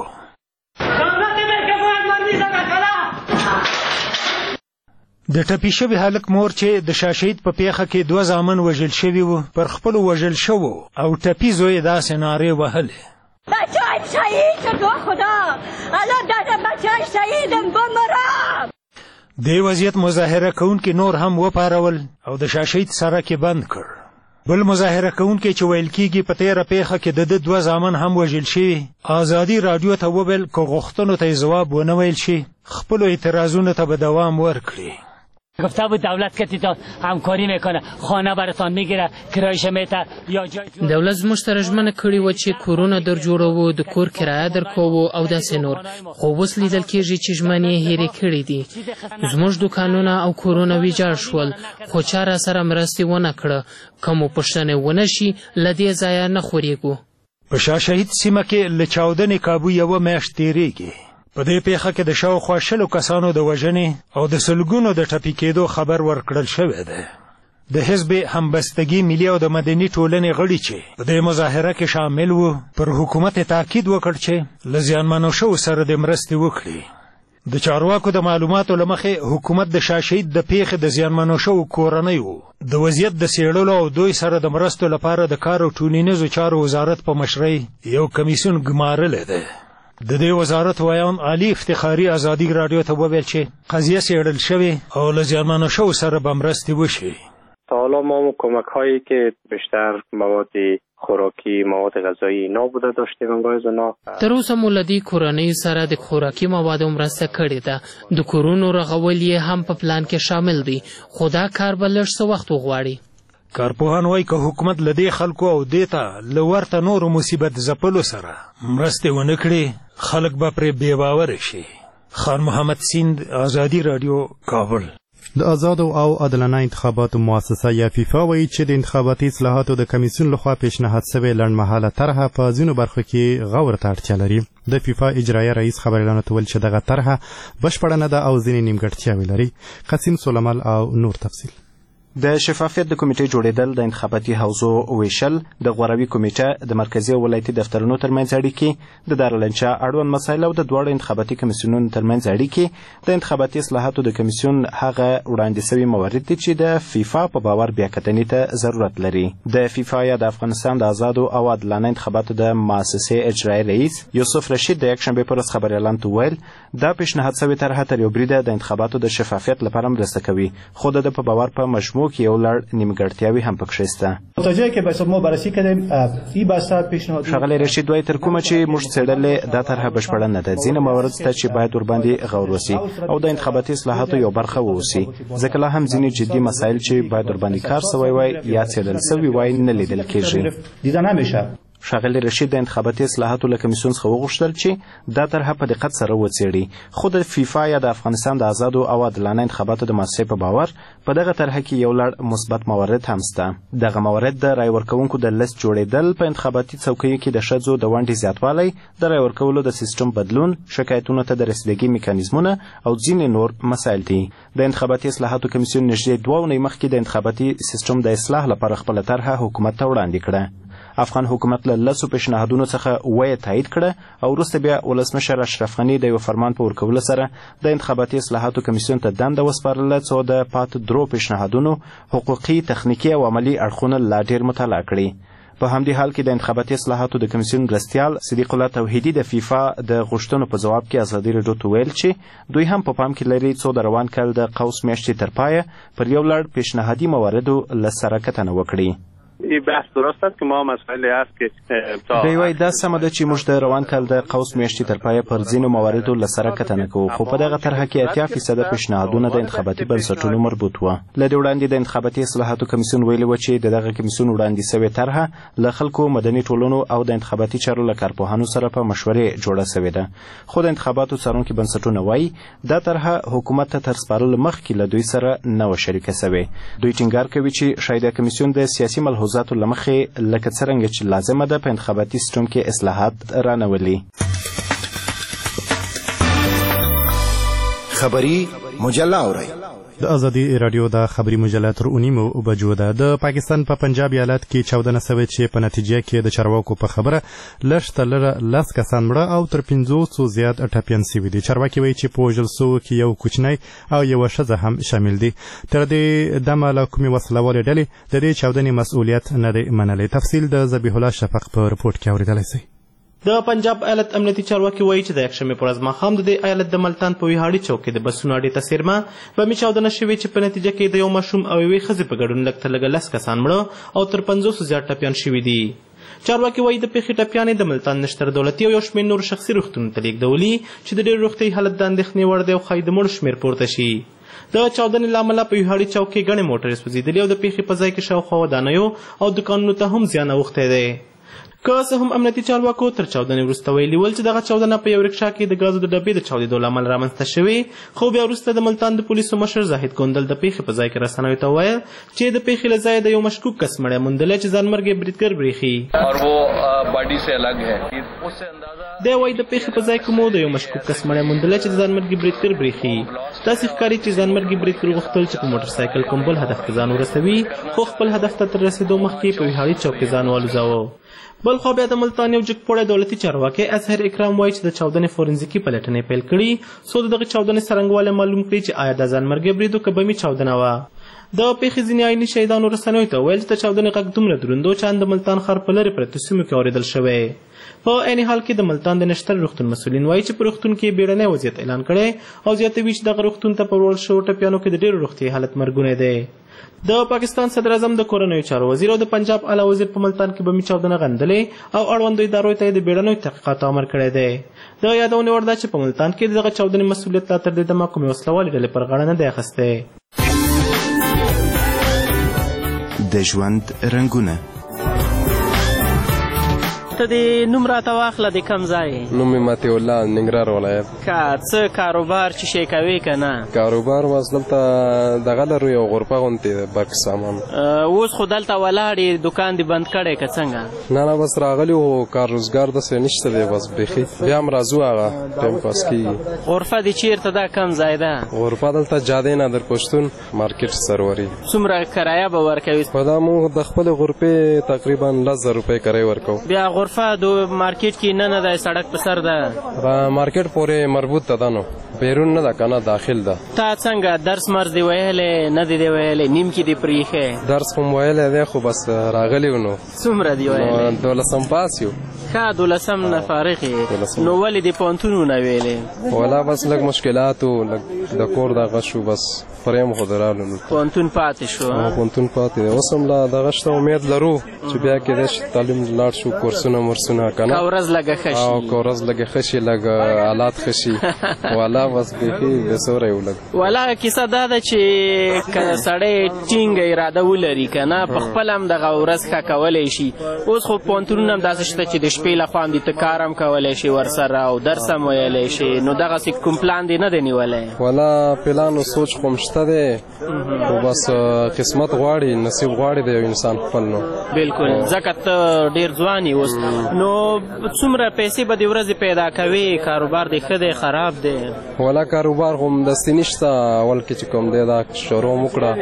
د ټپي شوي هلک مور چې د شاه شهید په پیښه کې 2 زامن وژل شوي وو، پر خپلو وژل شوو او ټپي زوی یې داسې نارې وهلې بچه‌ام شهید شد و خدا الان داده بچه‌ام شهیدم بمرم. دې وضعیت مظاهره کوونکي نور هم وپارول او د شاه شهید سړک یې بند کړ. بل مظاهره کوونکی چې ویل کېږي په تېره پیښه کې د ده 2 زامن هم وژل شوي، ازادي راډیو ته وویل که غوښتنو ته یې ځواب ونه ویل شي خپلو اعتراضونو ته به دوام ورکړي. گفته بود دولت کسی تا همکاری میکنه، خانه براتان میگیره، کرایش میته یا جای دولت زموږ سره ژمنه کړې وه چې کورونه در جوړوو، د کور کرایه درکوو او داسې نور، خو اوس لیدل کېږي چې ژمنې یې هېرې کړې دي. زموږ دوکانونه او کورونه ویجاړ شول، خو چا را سره مرستې ونه کړه. که مو پوښتنې ونه شي له دې ځایه نه خورېږو. په شاه شهید سیمه کې له چاودنې کابو 1 میاشت تېرېږي. په دې پیښه کې د شاوخوا 100 کسانو د وژنې او د سلګونو د ټپي کېدو خبر ورکړل شوی دی. د حزب همبستګي ملي او د مدني ټولنې غړي چې په دې مظاهره کې شامل وو پر حکومت تاکید وکړ چې له زیانمنو شوو سره د مرستې وکړي. د چارواکو د معلوماتو له مخې حکومت د شاه شهید د پیښې د زیانمنو شوو کورنیو د وضعیت د څېړلو او دوی سره د مرستو لپاره د کار او ټولنیزو چارو وزارت په مشرۍ یو کمیسیون ګمارلی دی. د دې وزارت ویان علي افتخاري ازادي راډیو ته وویل چې قضیه څېړل شوې او له زیانمنو شوو سره به مرستې وشي. تا حالا ما کمک هایی که بیشتر مواد خوراکی، مواد غذایی اینا بوده داشتیم انگاز اونا. تر اوسه مو له دې کورنۍ سره د خوراکي موادو مرسته کړې ده. د کورونو رغول یې هم په پلان کې شامل دي، خو دا کار به لږ څه وخت وغواړي. کارپوهان وایي که حکومت له دې خلکو او دې ته له ورته نورو مصیبت ځپلو سره مرستې ونه کړي خلک به پرې بې باوره شي. خان محمد سیند، ازادي راډیو، کابل. د آزادو او عادلانه انتخاباتو مؤسسه یا فیفا وایي چې د انتخاباتي اصلاحاتو د کمیسیون لخوا پیشنهاد شوې لنډمهاله طرحه په ځینو برخو کې غور ته اړتیا لري. د فیفا اجرایه رئیس خبریالانو ته ویل چې دغه طرحه بشپړه نه ده او ځینې نیمګړتیاوې لري. قاسم سلیمال او نور تفصیل. د شفافیت د کمیټې جوړېدل، د انتخاباتي حوزو ویشل، د غوروي کمیټه، د مرکزي او ولایتي دفترونو ترمنځ اړیکې، د دارالانشا اړوند مسایل او د دواړو انتخاباتي کمیسیونونو ترمنځ اړیکې. د انتخاباتي اصلاحاتو د کمیسیون هغه وړاندې شوي موارد دي چې د فیفا په باور بیاکتنې ته ضرورت لري. د فیفا یا د افغانستان د آزادو او عادلانه انتخاباتو د مؤسسې اجرایي رئیس یوسف رشید د یکشنبې په ورځ خبریالانو ته وویل دا پیشنهاد شوې طرحه تر یو بریده د انتخاباتو د شفافیت لپاره مرسته کوي، خو د په باور په مجموع کې یو لړ نیمګړتیاوې هم پکې شته. متوجه که به ما بررسی کردیم این بسته پیشنهاد ښاغلی رشید وایي تر کومه چې موږ څېړلې دا طرحه بشپړه نه ده. ځینې موارد شته چې باید ورباندې غور وسي او د انتخاباتي اصلاحاتو یو برخه واوسي، ځکه لا هم ځینې جدي مسایل چې باید ورباندې کار سوی وای یا څېړل سوي وای نه لیدل کېږي. دیده نمیشه. ښاغلی رشید د انتخاباتي اصلاحاتو له کمیسیون څخه وغوښتل چې دا طرحه په دقت سره وڅېړي، خو د فیفا یا د افغانستان د آزادو او عادلانه انتخاباتو د مؤسسې په باور په دغه طرحه کې یو لړ مثبت موارد هم شته. دغه موارد د رای ورکوونکو د لیست جوړېدل، په انتخاباتي څوکیو کې د ښځو د ونډې زیاتوالی، د رای ورکولو د سیستم بدلون، شکایتونو ته د رسیدګۍ میکانیزمونه او ځینې نور مسایل دي. د انتخاباتي اصلاحاتو کمیسیون نږدې 2 اونۍ مخکې د انتخاباتي سیستم د اصلاح لپاره خپله طرحه حکومت ته وړاندې کړه. افغان حکومت له 10 پیشنهادونو څخه وایي تایید کړه او وروسته بیا ولسمشر اشرف غني د یو فرمان په ورکولو سره د انتخاباتي اصلاحاتو کمیسیون ته دنده وسپارله څو د پاتې 3 پیشنهادونو حقوقي، تخنیکي او عملي اړخونه لا ډېر مطالعه کړي. په همدې حال کې د انتخاباتي اصلاحاتو د کمیسیون مرستیال صدیق الله توحیدي د فیفا د غوښتنو په ځواب کې ازادي راډیو ته ویل چې دوی هم په پام کې لري څو د روان کال د قوس میاشتې تر پایه پر یو لړ پیشنهادي مواردو له سره کتنه وکړي. این بحث درست است که ما مسئله است که دوی وایي دا سمه ده چې موږ د روان کال د قوس میاشتې تر پایه پر ځینو مواردو له سره کتنه کوو، خو په دغه طرحه کې 80% پیشنهادونه د انتخاباتي بنسټونو مربوط وو. له دې وړاندې د انتخاباتي اصلاحاتو کمیسیون ویلي و چې دغه کمیسیون وړاندې سوې طرحه له خلکو، مدني ټولنو او د انتخاباتي چارو له کارپوهانو سره په مشورې جوړه سوې ده، خو د انتخاباتو څارونکي بنسټونه وایي دا طرحه حکومت ته تر سپارلو مخکې له دوی سره نه وه شریکه سوې. دوی ټینګار کوي چې شاید کمیسیون د سیاسي ملحوظاتو له مخې لکه څرنګه چې لازمه ده په انتخاباتي سیستم کې اصلاحات رانولي. خبری مجله اورئ. د ازادي رادیو د خبري مجله تر 9 بجو ده. د پاکستان په پنجاب ایالت کې 14 سوي چې په نتیجه کې د چارواکو په خبره لږ 10 کسان مړه او تر 500 زیات ټپیان شوي دي. چارواکي وایي چې په وژل شوو کې یو کوچنی او یو ښځه هم شامل دي. تر دې دمه له کومې وسلوالې ډلې د دې چاودنې مسؤلیت نه دی منلی. تفصیل د ذبیح الله شفق په رپورټ کې اورېدلی شئ. د پنجاب ایالت امنیتي چارواکي وایي چې د یکشنبې پر ورځ ماښام د دې ایالت د ملتان په ویهاړي چوک کې د بسونو اډې ته څیرمه بمي چاودنه شوې چې په نتیجه کې د یو ماشوم او یوې ښځې په ګډون لږ تر لږه 10 کسان مړه او تر 500 زیات ټپیان شوي دي. چارواکي وایي د پیښې ټپیانې د ملتان نشتر دولتي او یو شمېر نور شخصي روغتونونو ته لیږدولي چې د ډېر روغتیایي حالت د اندېښنې وړ دی او ښایي د مړو شمېر پورته شي. د چاودنې له امله په ویهاړي چوک کې ګڼې موټرې سوځېدلې او د پیښې په ځای کې شاوخوا ودانیو او دوکانونو ته هم زیان اوښتی دی. که څه هم امنیتي چارواکو تر چاودنې وروسته ویلي ول چې دغه چاودنه په یو رکشا کې د ګازو د ډبې د چاودېدو له امله رامنځته شوې، خو بیا وروسته د ملتان د پولیسو مشر زاهد ګوندل د پیښې په ځای کې رسنیو ته وویل چې د پیښې له ځایه د یو مشکوک کس مړی موندلی چې ځانمرګي بریدګر برېښي. دی وایي د پیښې په ځای کې مو د یو مشکوک کس مړی موندلی چې د ځانمرګي بریدګر برېښي. داسې ښکاري چې ځانمرګي بریدګر غوښتل چې په موټر سایکل کوم بل هدف کې ځان ورسوي، خو خپل هدف ته تر رسېدو مخکې په ویهاړي چوک کې ځان والوځاوه. بل خوا بیا د ملتان یو جګپوړی دولتي چارواکی اظهر اکرام وایي چې د چاودنې فورنزیکي پلټنې پیل کړي څو د دغې چاودنې څرنګوالی معلوم کړي چې آیا دا ځانمرګي برید و که بمي چاودنه وه. د پیښې ځینې عیني شهیدانو رسنیو ته وویل چې د چاودنې غږ دومره دروند و چې ان د ملتان ښار په لرې پرتو سیمو کې اورېدل شوی. په عین حال کې د ملتان د نشتر روغتون مسؤلین وایي چې په روغتون کې بیړنی وضعیت اعلان کړی او زیاتوي چې دغه روغتون ته په وړل شوو ټپیانو کې د ډېرو روغتیایي حالت مرګونی دی. د پاکستان صدر اعظم د کورنیو چارو وزیر او د پنجاب اعلی وزیر په ملتان کې بمي چاودنه غندلې او اړوندو ادارو ته د بیړنیو تحقیقاتو امر کړی دی. د یادونې وړ ده چې په ملتان کې دغه چاودنې مسؤلیت لا تر دې دمه کومې وسلوالې ډلې پر غاړه نه دی اخیستی. د ژوند رنګونه. ته دې نوم راته واخله د کوم ځای؟ نوم مې مطیع الله ننګرهار ولایت. که څه کاروبار چې شی کوې که نه؟ کاروبار اوس دلته دغه لرو یو غرفه غوندې بکس سامان. اوس خو دلته ولاړې دوکان دې بند کړی که څنګه؟ نه بس راغلي وو کار روزګار داسې نشته دی بس بیخي بیا هم راځو هغه ټایم پاس کېږي. غرفه دې چېرته ده کوم ځای ده؟ غرفه دلته جادې نادر پښتون مارکیټ سروري. څومره کرایه به ورکوي؟ په دا موږ د خپلې غرفې تقریبا 10,000 روپۍ کرایه ورکوو. بیا غرفه د مارکیټ کې نه ده سړک په سر ده؟ مارکیټ پورې مربوط ده نو بیرون نه ده که نه داخل ده. تا څنګه درس مرز دی ویلی نه دی دی ویلی نیم کې دی پرېښی؟ درس خو م ویلی دی خو بس راغلی و نو. څومره دی ویلی؟ 12 پاس یو. ښه 12 نه فارغ یې نو ولې دې پوهنتون ونه ویلې؟ ولا بس لږ مشکلات و لږ د کور دغه شو بس فریم خو د راغلو. پوهنتون پاتې شو؟ پوهنتون پاتې دی. اوس هم لا دغه شته امید لرو چې بیا کېدای شي تعلیم لاړ شو کورسونه مرسونه که نه. که ورځ لږه ښه شي. او که ورځ لږه ښه شي لږ حالات ښه شي والا بس بیخي بېسوری و لږ. والا کیسه دا ده چې که سړی ټینګه اراده ولري که نه په خپله هم دغه ورځ ښه کولی شي. اوس خو پوهنتونونه هم داسې شته چې د شپې لخوا هم دې ته کار هم کولی شي ورسره او درس هم ویلی شي نو دغسې کوم پلان دې نه دی نیولی؟ والا پلان و سوچ خو هم شته دی خو بس قسمت غواړي نصیب غواړي د یو انسان خپل نو. بلکل ځکه ته ډېر ځوان یې اوس نو څومره پیسې به دې ورځې پیدا کوې؟ کاروبار دې ښه دی خراب دی؟ والا کاروبار خو همداسې نشته اول کې چې کوم دی دا شروع م وکړه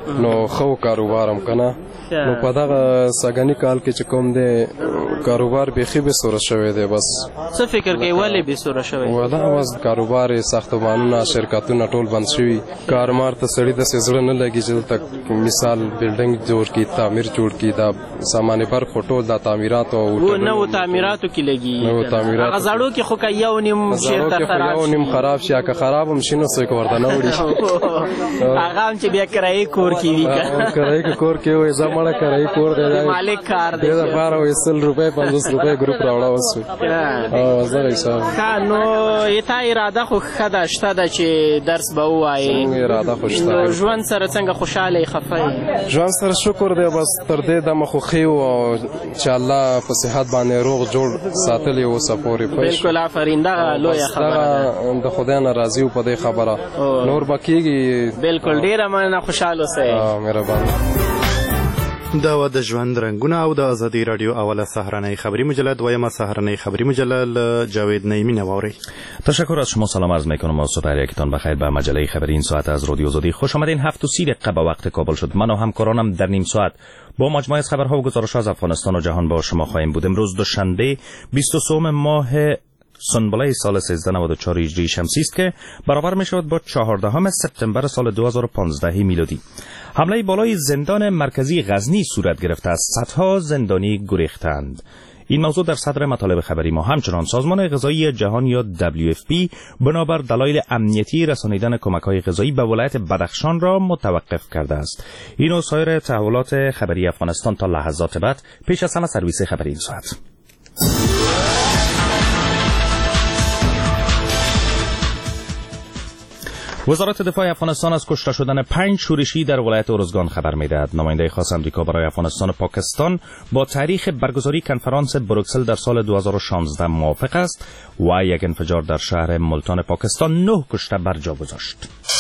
نو خو کاروبارم کنه نو په دغه سګنی کال کې چې کوم دی کاروبار بیخي به سور شوی دی. بس څه فکر کوي ولې به سور شوی؟ ودا واس کاروبار ساختمانونه شرکتونه ټول بند شوی. کارمار ته سړی د سزړه نه لګي چې تک مثال بلډینګ جوړ کی تعمیر جوړ کی دا سامان پر فوټو دا تعمیرات او نو تعمیراتو کې لګي. نو تعمیرات غزاړو کې خو یو نیم شیر ته خراب یو نیم خراب شي که خراب هم شنو څه ورته نه وړي. هغه هم چې بیا کرای کور کې وی کرای کور کې وې زمړه کرای کور دی مالک کار دی. دا بار وې 100 روپے 50 روپے ګروپ راوړا وسو. او زه حساب نو ایته اراده خو خدا شته د چې درس به وایي. اراده خو شته. ژوند سره څنګه خوشاله خفای؟ ژوند سره شکر دی. بس تر دې د مخوخي او چې الله په صحت باندې روغ جوړ ساتلی او سپوري پښ. بالکل آفرین دا لوی خبره د خدای نه راضي په دې خبره نور بکیږي. بالکل ډیره مننه خوشاله اوسئ. مهرباني. دا و د ژوند رنگونه او د ازادي رادیو اوله سهرنۍ خبری مجله دویمه سهرنۍ خبری مجله ل جاوید نعیمی نواری. تشکر از شما. سلام عرض میکنم و صبح یکتان بخیر به مجله خبری این ساعت از رادیو آزادی. خوش آمدین. 7:30 به وقت کابل شد. من و همکارانم در نیم ساعت با مجموعه از خبرها و گزارش‌ها از افغانستان و جهان با شما خواهیم بود. امروز دوشنبه 23 ماه سنبله سال 1394 هجری شمسی است که برابر می شود با 14 سپتامبر سال 2015 میلادی. حمله بالای زندان مرکزی غزنی صورت گرفته است. صدها زندانی گریختند. این موضوع در صدر مطالب خبری ما. همچنان سازمان غذایی جهان یا WFP بنابر دلایل امنیتی رسانیدن کمک‌های غذایی به ولایت بدخشان را متوقف کرده است. این و سایر تحولات خبری افغانستان تا لحظات بعد. پیش از همه سرویس خبری این ساعت. وزارت دفاع افغانستان از کشته شدن 5 شورشی در ولایت ارزگان خبر می‌دهد. نماینده خاص آمریکا برای افغانستان و پاکستان با تاریخ برگزاری کنفرانس بروکسل در سال 2016 موافق است و یک انفجار در شهر ملتان پاکستان 9 کشته بر جا گذاشت.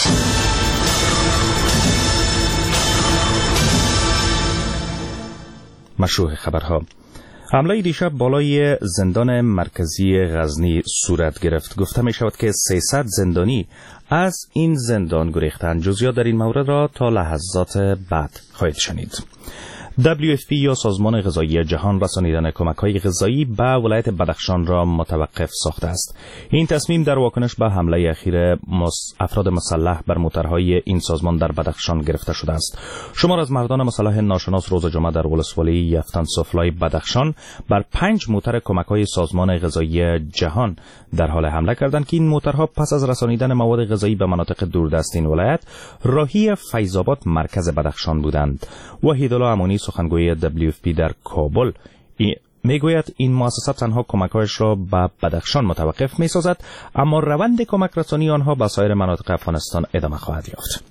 مشروع خبرها. حمله دیشب بالای زندان مرکزی غزنی صورت گرفت. گفته می شود که 300 زندانی از این زندان گریختند. جزئیات در این مورد را تا لحظات بعد خواهید شنید. WFP یا سازمان غذایی جهان رسانیدن کمک‌های غذایی به ولایت بدخشان را متوقف ساخته است. این تصمیم در واکنش به حمله اخیر افراد مسلح بر موترهای این سازمان در بدخشان گرفته شده است. شمار از مردان مسلح ناشناس روز جمعه در ولسوالی یفتن سفلای بدخشان بر 5 موتر کمک‌های سازمان غذایی جهان در حال حمله کردند که این موترها پس از رسانیدن مواد غذایی به مناطق دوردست این ولایت راهی فیض‌آباد مرکز بدخشان بودند. وحیدالله امانی سخنگوی WFP در کابل میگوید این مؤسسه تنها کمک‌هایش را به بدخشان متوقف می‌سازد اما روند کمک رسانی آنها به سایر مناطق افغانستان ادامه خواهد یافت.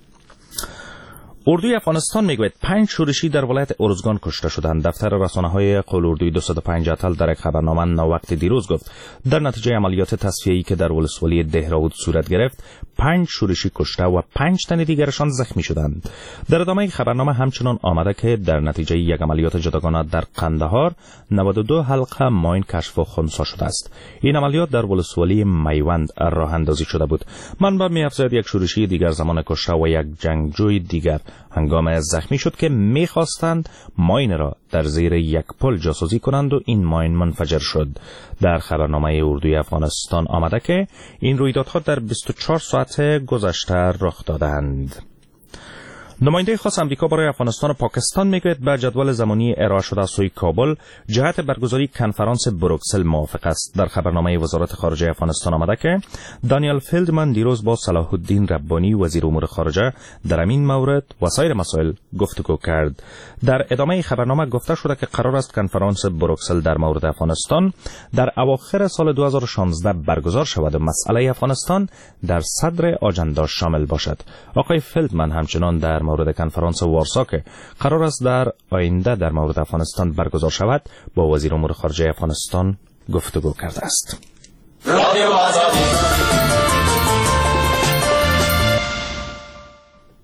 اردوی افغانستان میگوید 5 شورشی در ولایت ارزگان کشته شدند. دفتر رسانه‌های قول اردوی 205 اتل در یک خبرنامه ناوقت دیروز گفت در نتیجه عملیات تصفیه‌ای که در ولسوالی دهراود صورت گرفت 5 شورشی کشته و 5 تن دیگرشان زخمی شدند. در ادامه خبرنامه همچنان آمده که در نتیجه یک عملیات جداگانه در قندهار 92 حلقه ماین کشف و خنثی شده است. این عملیات در ولسوالی میوند راه اندازی شده بود. منبع می‌افزاید یک شورشی دیگر زمان کشته و یک جنگجوی دیگر هنگام زخمی شد که می‌خواستند ماین را در زیر یک پل جاسوسی کنند و این ماین منفجر شد. در خبرنامه اردوی افغانستان آمده که این رویدادها در 24 ساعت گذشته رخ دادند. نماینده خاص آمریکا برای افغانستان و پاکستان میگوید به جدول زمانی ارائه شده از سوی کابل جهت برگزاری کنفرانس بروکسل موافق است. در خبرنامه وزارت خارجه افغانستان آمده که دانیل فیلدمن دیروز با صلاح الدین ربانی وزیر امور خارجه در این مورد و سایر مسائل گفتگو کرد. در ادامه خبرنامه گفته شده که قرار است کنفرانس بروکسل در مورد افغانستان در اواخر سال 2016 برگزار شود و مسئله افغانستان در صدر آجندا شامل باشد. آقای فیلدمن همچنان در مورد کنفرانس وارسا که قرار است در آینده در مورد افغانستان برگزار شود با وزیر امور خارجه افغانستان گفتگو کرده است.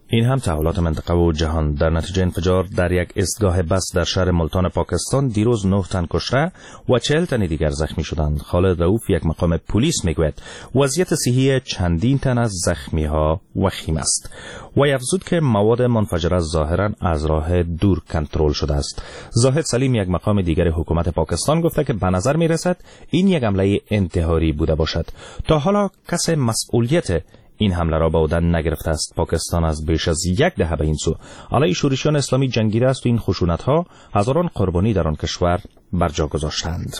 این هم تحولات منطقه و جهان. در نتیجه انفجار در یک ایستگاه بس در شهر ملتان پاکستان دیروز 9 تن کشته و 40 تن دیگر زخمی شدند. خالد رؤوف یک مقام پلیس میگوید وضعیت صحی چندین تن از زخمی ها وخیم است و افزود که مواد منفجره ظاهرا از راه دور کنترل شده است. زاهد سلیم یک مقام دیگر حکومت پاکستان گفته که به نظر می رسد این یک حمله انتحاری بوده باشد. تا حالا کسی مسئولیت این حمله را به عهده نگرفته است. پاکستان از بیش از 1 دهه به این سو علیه شورشیان اسلامی جنگیده است و این خشونت‌ها هزاران قربانی در آن کشور بر جا گذاشتند.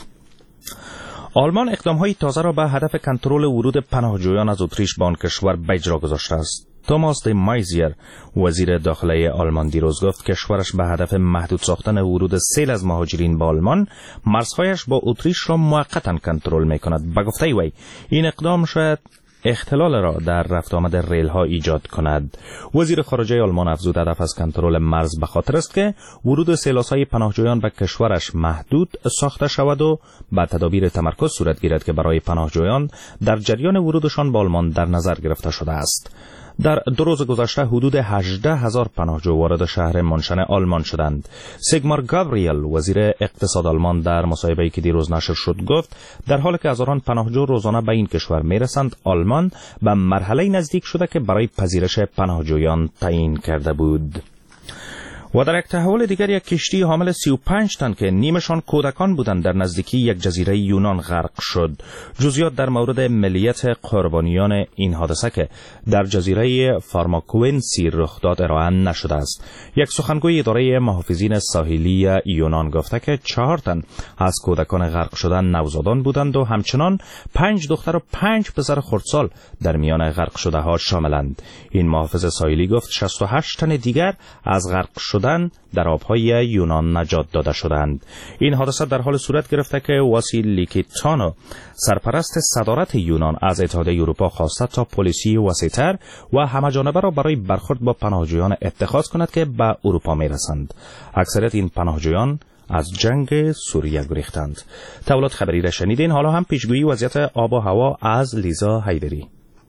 آلمان اقدام‌های تازه را به هدف کنترل ورود پناهجویان از اتریش به آن کشور به اجرا گذاشته است. توماس دی مایزیر وزیر داخلی آلمان دیروز گفت کشورش به هدف محدود ساختن ورود سیل از مهاجرین به آلمان مرزهایش با اتریش را موقتا کنترل می‌کند. به گفته وی این اقدام شاید اختلال را در رفت آمد ریل ها ایجاد کند. وزیر خارجه آلمان افزود هدف از کنترل مرز به خاطر است که ورود سیلاس‌های پناهجویان به کشورش محدود ساخته شود و به تدابیر تمرکز صورت گیرد که برای پناهجویان در جریان ورودشان به آلمان در نظر گرفته شده است. در 2 روز گذشته حدود 18,000 پناهجو وارد شهر منشن آلمان شدند. سیگمار گابریل وزیر اقتصاد آلمان در مصاحبه‌ای که دیروز نشر شد گفت در حالی که هزاران پناهجو روزانه به این کشور میرسند آلمان به مرحله نزدیک شده که برای پذیرش پناهجویان تعیین کرده بود. و در یک تحول دیگر یک کشتی حامل 35 تن که نیمشان کودکان بودند در نزدیکی یک جزیره یونان غرق شد. جزئیات در مورد ملیت قربانیان این حادثه که در جزیره فارماکوئنسی رخ داد ارائه نشده است. یک سخنگوی اداره محافظین ساحلی یونان گفته که 4 تن از کودکان غرق شدن نوزادان بودند و همچنان 5 دختر و 5 پسر خردسال در میان غرق شده ها شاملند. این محافظ ساحلی گفت 68 تن دیگر از غرق شدن در آبهای یونان نجات داده شدند. این حادثه در حال صورت گرفته که واسیلیکیتانو سرپرست صدارت یونان از اتحادیه اروپا خواسته تا پلیسی وسیع‌تر و همه‌جانبه را برای برخورد با پناهجویان اتخاذ کند که به اروپا می‌رسند. اکثریت این پناهجویان از جنگ سوریه گریختند. تحولات خبری را شنیدین. حالا هم پیشگویی وضعیت آب و هوا از لیزا حیدری.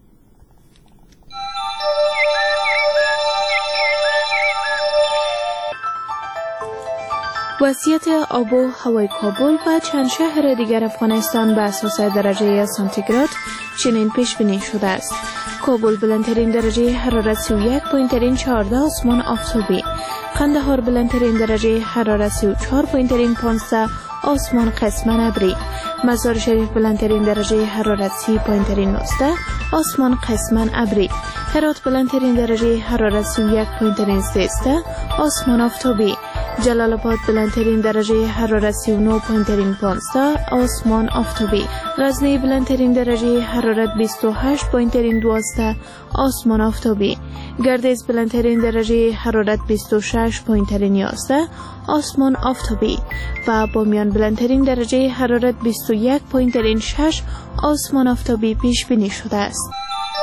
وضعیت آب و هوای کابل و چند شهر دیگر افغانستان به اساس درجه سانتیگراد چنین پیش بینی شده است. کابل بلندترین درجه حرارت 31.14 آسمان آفتابی، قندهار بلندترین درجه حرارت 34.15 آسمان قسماً ابری، مزار شریف بلندترین درجه حرارت 30.19 آسمان قسماً ابری، هرات بلندترین درجه حرارت 31.13 آسمان آفتابی، جلال آباد بلندترین درجه حرارت 39.15 آسمان آفتابی، غزنی بلندترین درجه حرارت 28.12 آسمان آفتابی، گردیز بلندترین درجه حرارت 26.11 آسمان آفتابی و بامیان بلندترین درجه حرارت 21.6 آسمان آفتابی پیش بینی شده است.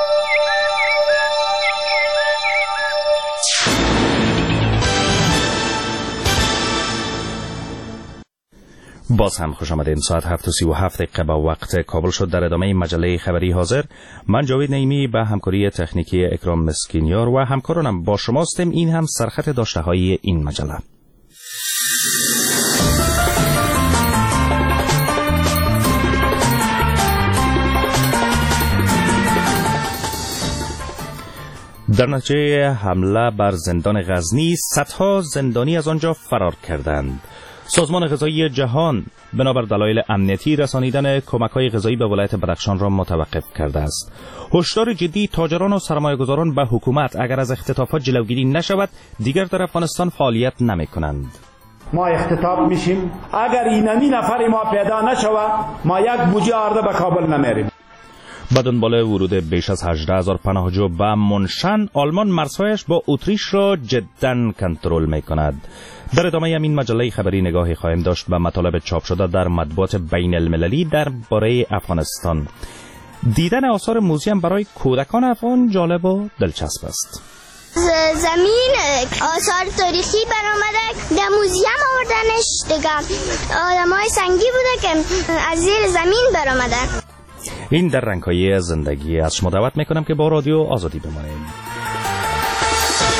باز هم خوش آمدین. ساعت 7:37 به وقت کابل شد. در ادامه مجله خبری حاضر من جاوید نعیمی به همکاری تکنیکی اکرام مسکینیار و همکارانم با شماستیم. این هم سرخط داشته های این مجله. در نتیجه حمله بر زندان غزنی صدها زندانی از آنجا فرار کردند. سازمان غذایی جهان بنابر دلایل امنیتی رسانیدن کمک‌های غذایی به ولایت بدخشان را متوقف کرده است. هشدار جدی تاجران و سرمایه‌گذاران به حکومت اگر از اختطافات جلوگیری نشود دیگر در افغانستان فعالیت نمی‌کنند. ما اختطاف میشیم. اگر اینمی نفر ما پیدا نشود ما یک بوجه آرده به کابل نمیریم. با دنبال ورود بیش از 18,000 پناهجو به منشن، آلمان مرزهایش با اتریش را جداً کنترل می‌کند. در ادامه همین مجله خبری نگاهی خواهیم داشت به مطالب چاپ شده در مطبوعات بین المللی درباره افغانستان. دیدن آثار موزیم برای کودکان افغان جالب و دلچسب است. زمین آثار تاریخی برآمده در موزیم آوردنش دیگه آدمای سنگی بوده که از زیر زمین برآمده. این در رنگ‌های زندگی از شما دعوت میکنم که با رادیو آزادی بمانید.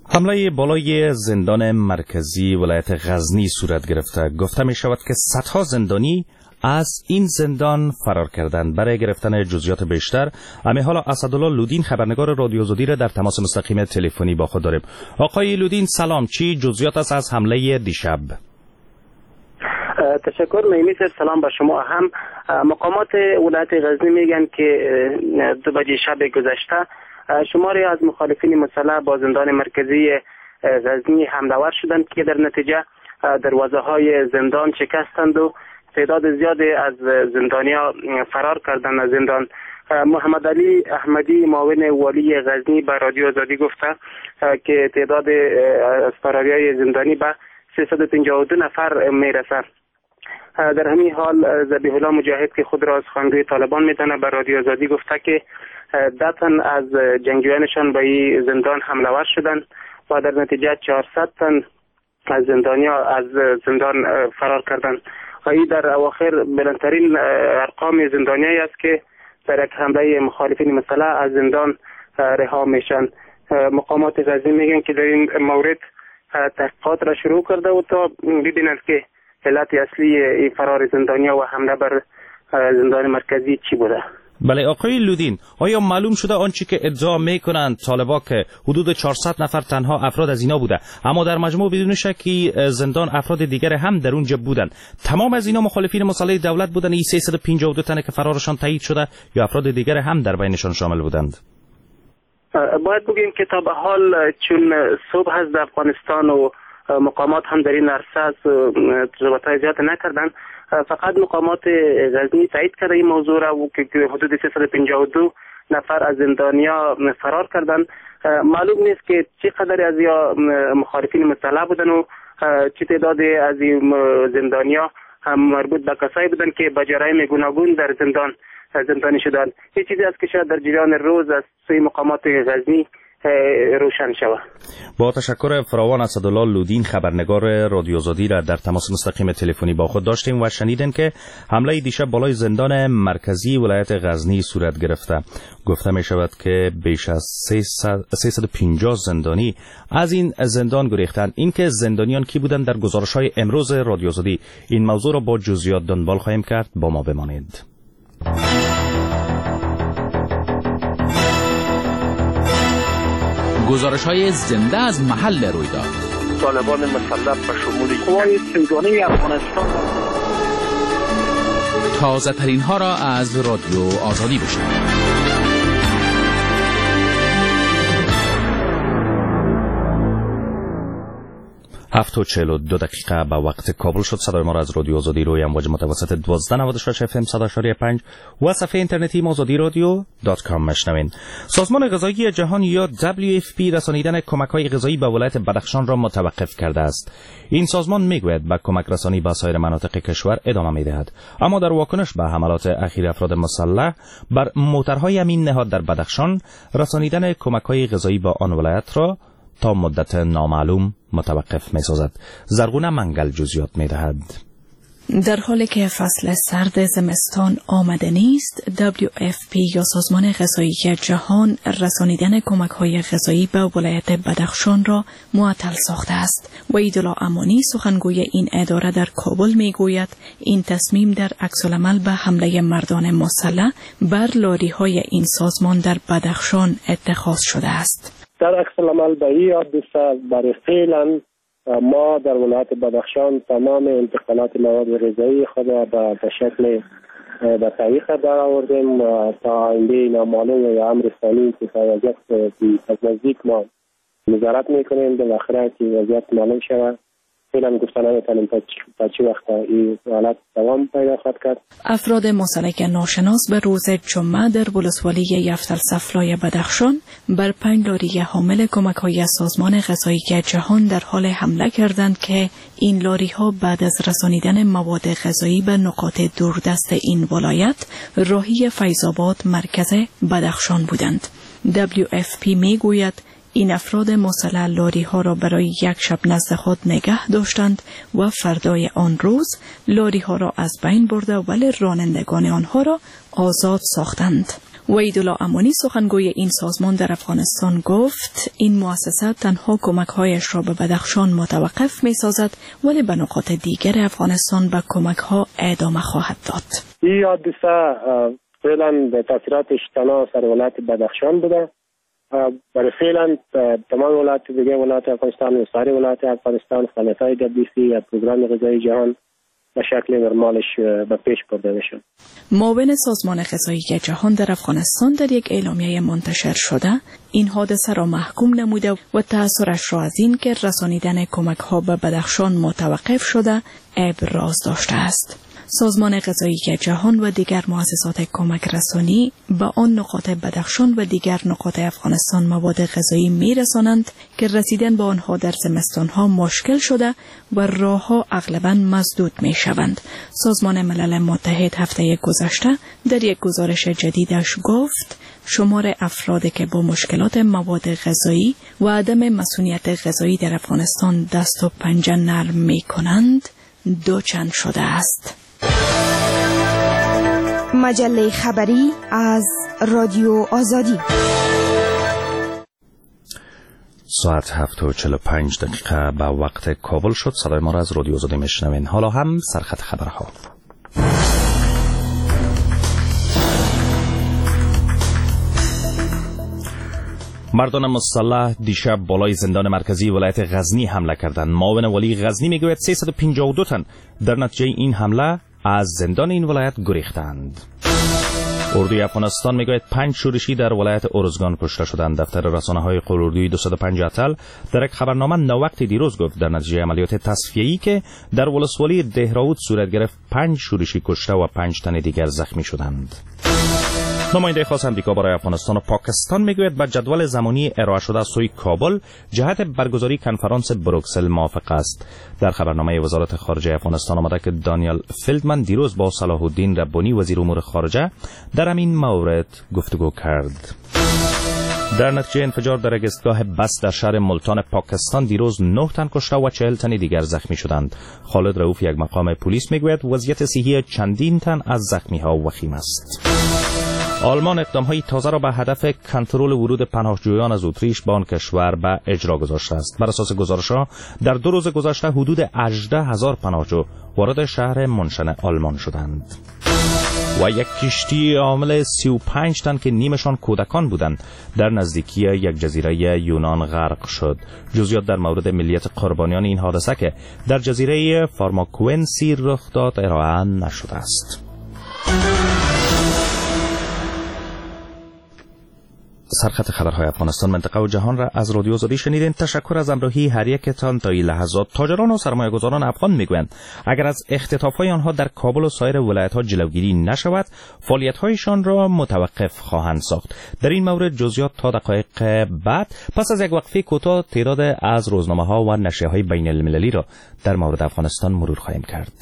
حمله بالای زندان مرکزی ولایت غزنی صورت گرفته. گفته می شود که صدها زندانی از این زندان فرار کردند. برای گرفتن جزئیات بیشتر همه حالا اسدالله لودین خبرنگار رادیو آزادی را در تماس مستقیم تلفنی با خود داریم. آقای لودین سلام، چی جزئیات است از حمله دیشب؟ تشکر میمیسر، سلام با شما هم. مقامات ولایت غزنی میگن که 2 بجه شب گذشته شماری از مخالفین مسلح با زندان مرکزی غزنی حمله ور شدند که در نتیجه دروازه های زندان شکستند و تعداد زیادی از زندانیا فرار کردند از زندان. محمد علی احمدی معاون والی غزنی به رادیو آزادی گفته که تعداد از فراریای زندانی به 352 نفر میرسد. در همین حال ذبیح الله مجاهد که خود را از خانگوی طالبان میدانه به رادیو آزادی گفته که 10 تن از جنگجویانشان به این زندان حمله ور شدند و در نتیجه 400 تن از زندانیا از زندان فرار کردند. این در اواخر بلندترین ارقام زندانیایی است که در یک حمله مخالفین مسلح از زندان رها میشن. مقامات غزنی میگن که در این مورد تحقیقات را شروع کرده و تا ببینند که علت اصلی این فرار زندانیا و حمله بر زندان مرکزی چی بوده. بله آقای لودین، آیا معلوم شده آنچه که ادعا میکنند طالبا که حدود 400 نفر تنها افراد از اینا بوده، اما در مجموع بدون شکی زندان افراد دیگر هم در اونجا بودند، تمام از اینا مخالفین مسلح دولت بودند؟ این 352 تنه که فرارشان تایید شده یا افراد دیگر هم در بینشان شامل بودند؟ باید بگیم که تا به حال چون صبح از افغانستان و مقامات هم در این عرصه تجربت‌های زیاد نکردن، فقط مقامات غزنی تایید کرده این موضوع را و که حدود 352 نفر از زندانیا فرار کردند. معلوم نیست که چقدر از یا مخالفین مسلح بودن و چه تعدادی از این زندانیا هم مربوط به کسایی بودن که به جرایم گوناگون در زندانی شدند. این چیزی است که شاید در جریان روز از سوی مقامات غزنی روشن شود. با تشکر فراوان اسدالله لودین خبرنگار رادیو آزادی را در تماس مستقیم تلفنی با خود داشتیم و شنیدن که حمله دیشب بالای زندان مرکزی ولایت غزنی صورت گرفته. گفته می شود که بیش از 350 زندانی از این زندان گریختند. اینکه زندانیان کی بودند در گزارش‌های امروز رادیو آزادی این موضوع را با جزئیات دنبال خواهیم کرد. با ما بمانید. گزارش‌های زنده از محل رویداد. طالبان مسلح به شمول قوای سیگانی افغانستان. تازه ترین ها را از رادیو آزادی بشنوید. 7:42 دقیقه به وقت کابل شد. صدای ما را از رادیو آزادی روی امواج متوسط 1296 FM 100.5 و صفحه اینترنتی azadirodio.com مشنوین. سازمان غذایی جهان یا WFP رسانیدن کمک‌های غذایی به ولایت بدخشان را متوقف کرده است. این سازمان میگوید به کمک رسانی به سایر مناطق کشور ادامه می‌دهد، اما در واکنش به حملات اخیر افراد مسلح بر موترهای امین نهاد در بدخشان، رسانیدن کمک‌های غذایی به آن ولایت را تا مدت نامعلوم متوقف می‌سازد. زرغونه منگل جزئیات می‌دهد. در حالی که فصل سرد زمستان آمده نیست، WFP یا سازمان غذایی جهان رسانیدن کمک‌های غذایی به ولایت بدخشان را معطل ساخته است. وحیدالله امانی سخنگوی این اداره در کابل می‌گوید این تصمیم در عکس‌العمل به حمله مردان مسلح بر لاری‌های این سازمان در بدخشان اتخاذ شده است. در عکس‌العمل به این حادثه برای فعلا ما در ولایت بدخشان تمام انتقالات مواد غذایی خود را به شکل به تعویق در آوردیم تا آینده نامعلوم یا امر ثانی که تا وضعیت از نزدیک ما نظارت میکنیم بالاخره که وضعیت معلوم شود. فعلا گفتن نمیتونیم تا چه وقت این حالت دوام پیدا خواهد کرد. افراد مسلح ناشناس به روز جمعه در ولسوالی یفتل سفلای بدخشان بر 5 لاری حامل کمک‌های سازمان غذایی جهان در حال حمله کردند که این لاری‌ها بعد از رسانیدن مواد غذایی به نقاط دوردست این ولایت راهی فیض‌آباد مرکز بدخشان بودند. WFP میگوید این افراد مسلح لاری ها را برای یک شب نزد خود نگه داشتند و فردای آن روز لاری ها را از بین برده ولی رانندگان آنها را آزاد ساختند. وحیدالله امانی سخنگوی این سازمان در افغانستان گفت این مؤسسه تنها کمک‌هایش را به بدخشان متوقف می‌سازد ولی به نقاط دیگر افغانستان به کمک‌ها ادامه خواهد داد. این حادثه فعلا به تاثیراتش تنها سر ولایت بدخشان بوده. برای فعلا تمام ولایت دیگه ولایت افغانستان و سایر ولایت افغانستان فعالیت‌های WFP یا پروگرام غذایی جهان به شکل نرمالش به پیش برده میشه. معاون سازمان غذایی جهان در افغانستان در یک اعلامیه منتشر شده این حادثه را محکوم نموده و تأثیرش را از این که رسانیدن کمک‌ها به بدخشان متوقف شده ابراز داشته است. سازمان غذایی جهان و دیگر مؤسسات کمک رسانی به آن نقاط بدخشان و دیگر نقاط افغانستان مواد غذایی می‌رسانند که رسیدن به آنها در زمستان‌ها مشکل شده و راه‌ها اغلباً مسدود می‌شوند. سازمان ملل متحد هفته گذشته در یک گزارش جدیدش گفت شمار افرادی که با مشکلات مواد غذایی و عدم مسئولیت غذایی در افغانستان دست و پنجه نرم می‌کنند دوچند شده است. مجله خبری از رادیو آزادی. ساعت 7:45 به وقت کابل شد. صدای ما را از رادیو آزادی میشنوین. حالا هم سرخط خبرها. مردان مسلح دیشب بالای زندان مرکزی ولایت غزنی حمله کردند. معاون ولی غزنی میگوید 352 تن در نتیجه این حمله از زندان این ولایت گریختند. اردوی افغانستان میگوید 5 شورشی در ولایت ارزگان کشته شدند. دفتر رسانه‌های قراردوی 205 اتل در یک خبرنامه نووقتی دیروز گفت در نتیجه عملیات تصفیه‌ای که در ولسوالی دهراود صورت گرفت 5 شورشی کشته و 5 تن دیگر زخمی شدند. نماینده خاص امریکا برای افغانستان و پاکستان میگوید با جدول زمانی ارائه شده از سوی کابل جهت برگزاری کنفرانس بروکسل موافق است. در خبرنامه وزارت خارجه افغانستان آمده که دانیل فیلدمن دیروز با صلاح الدین ربانی وزیر امور خارجه در همین مورد گفتگو کرد. در نتیجه انفجار در ایستگاه بس در شهر ملتان پاکستان دیروز 9 تن کشته و 40 تن دیگر زخمی شدند. خالد رؤوف یک مقام پلیس میگوید وضعیت صحی چندین تن از زخمی‌ها وخیم است. آلمان اقدام‌های تازه را به هدف کنترل ورود پناهجویان از اتریش به آن کشور به اجرا گذاشته است. بر اساس گزارش‌ها در 2 روز گذشته حدود 18,000 پناهجو وارد شهر منشن آلمان شدند. و یک کشتی حامل 35 تن که نیمشان کودکان بودند در نزدیکی یک جزیره یونان غرق شد. جزئیات در مورد ملیت قربانیان این حادثه که در جزیره فارماکوئنسی رخ داد ارائه نشده است. سرخط خبرهای افغانستان منطقه و جهان را از رادیو آزادی شنیدین. تشکر از همراهی هر یکتان تا این لحظات. تاجران و سرمایه‌گذاران افغان میگویند اگر از اختطاف‌های آنها در کابل و سایر ولایت‌ها جلوگیری نشود فعالیت‌هایشان را متوقف خواهند ساخت. در این مورد جزئیات تا دقایق بعد پس از یک وقفه کوتاه تعداد از روزنامه‌ها و نشریه‌های بین‌المللی را در مورد افغانستان مرور خواهیم کرد.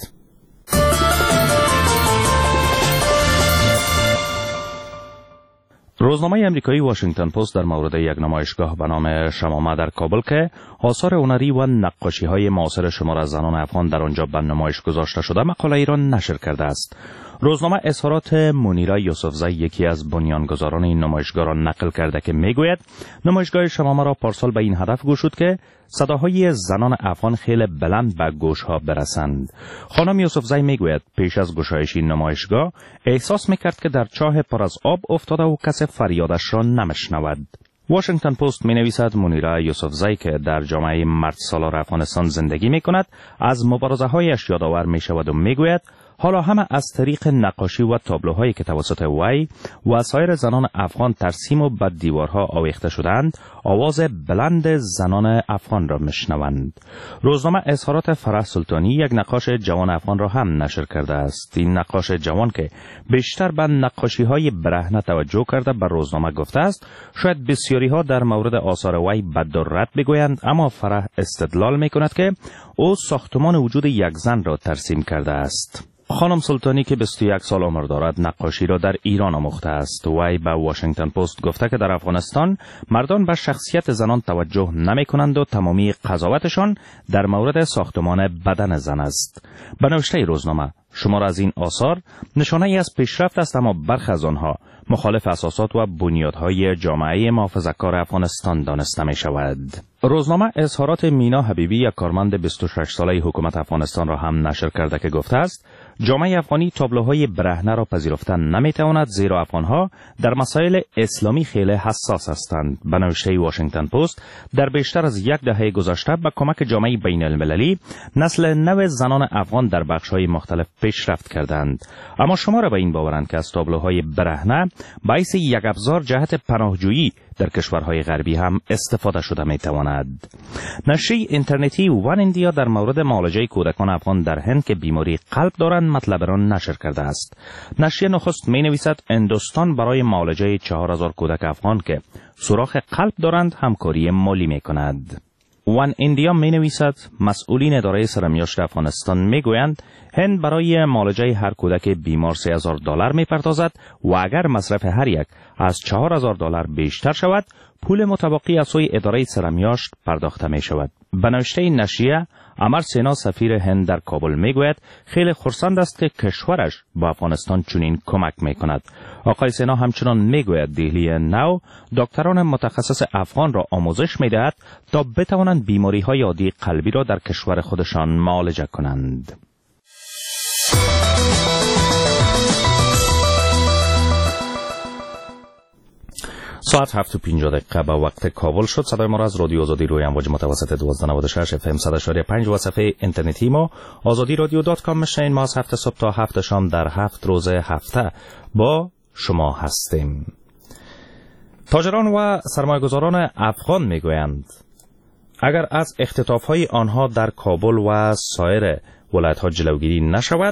روزنامه امریکایی واشنگتن پست در مورد یک نمایشگاه به نام شمامه در کابل که آثار هنری و نقاشی‌های معاصر شمار از زنان افغان در آنجا به نمایش گذاشته شده مقاله را نشر کرده است. روزنامه اظهارات منیره یوسفزی یکی از بنیانگذاران این نمایشگاه را نقل کرده که میگوید نمایشگاه شمامه را پارسال به این هدف گشود که صداهای زنان افغان خیلی بلند به گوشها برسند. خانم یوسفزی میگوید پیش از گشایش این نمایشگاه احساس میکرد که در چاه پر از آب افتاده و کسی فریادش را نمیشنود. واشنگتن پست می نویسد منیره یوسفزی که در جامعه مرد سالار افغانستان زندگی می کند از مبارزه هایش یادآور می شود و می گوید حالا همه از طریق نقاشی و تابلوهایی که توسط وی و سایر زنان افغان ترسیم و به دیوارها آویخته شدند آواز بلند زنان افغان را میشنوند. روزنامه اظهارات فرح سلطانی یک نقاش جوان افغان را هم نشر کرده است. این نقاش جوان که بیشتر به نقاشی های برهنه توجه کرده به روزنامه گفته است شاید بسیاری ها در مورد آثار وی بد و رد بگویند، اما فرح استدلال می کند که او ساختمان وجود یک زن را ترسیم کرده است. خانم سلطانی که 21 سال عمر دارد نقاشی را در ایران آموخته است. وی به واشنگتن پست گفته که در افغانستان مردان به شخصیت زنان توجه نمی کنند و تمامی قضاوتشان در مورد ساختمان بدن زن است. به نوشته روزنامه شمار از این آثار نشانه ای از پیشرفت است، اما برخی از آنها مخالف اساسات و بنیادهای جامعه محافظه‌کار افغانستان دانسته می شود. روزنامه اظهارات مینا حبیبی، یک کارمند 26 ساله حکومت افغانستان را هم نشر کرده که گفته است جامعه افغانی تابلوهای برهنه را پذیرفته نمیتواند، زیرا افغانها در مسائل اسلامی خیلی حساس هستند. به نوشته واشنگتن پست، در بیشتر از یک دهه گذشته با کمک جامعه بین المللی نسل نو زنان افغان در بخش‌های مختلف پیشرفت کردند، اما شمار به این باورند که از تابلوهای برهنه باعث یک ابزار جهت پناهجویی در کشورهای غربی هم استفاده شده میتواند. نشریه اینترنتی وان ایندیا در مورد معالجه کودکان افغان در هند که بیماری قلب دارند مطلب را نشر کرده است. نشریه نخست می نویسد هندوستان برای معالجه 4000 کودک افغان که سوراخ قلب دارند همکاری مالی می کند. وان ایندیا می نویسد مسئولین اداره سرمیاشت افغانستان می گویند هند برای معالجه هر کودک بیمار $3000 می پردازد و اگر مصرف هر یک از $4000 بیشتر شود پول متبقی از سوی اداره سرمیاشت پرداخته می شود. به نوشته نشریه امر سینا سفیر هند در کابل می گوید خیلی خرسند است که کشورش با افغانستان چنین کمک می کند. آقای سینا همچنان می گوید دهلی نو دکتران متخصص افغان را آموزش می دهد تا بتوانند بیماری های عادی قلبی را در کشور خودشان معالجه کنند. ساعت 7:50 به وقت کابل شد. صدای ما را از رادیو آزادی روی امواج متوسط 1296 FM 100.5 و صفحه اینترنتی ما azadiradio.com میشنید. ما از 7 صبح تا 7 شام در 7 روز هفته با شما هستیم. تاجران و سرمایه‌گذاران افغان میگویند اگر از اختطاف‌های آنها در کابل و سایر ولایت‌ها جلوگیری نشود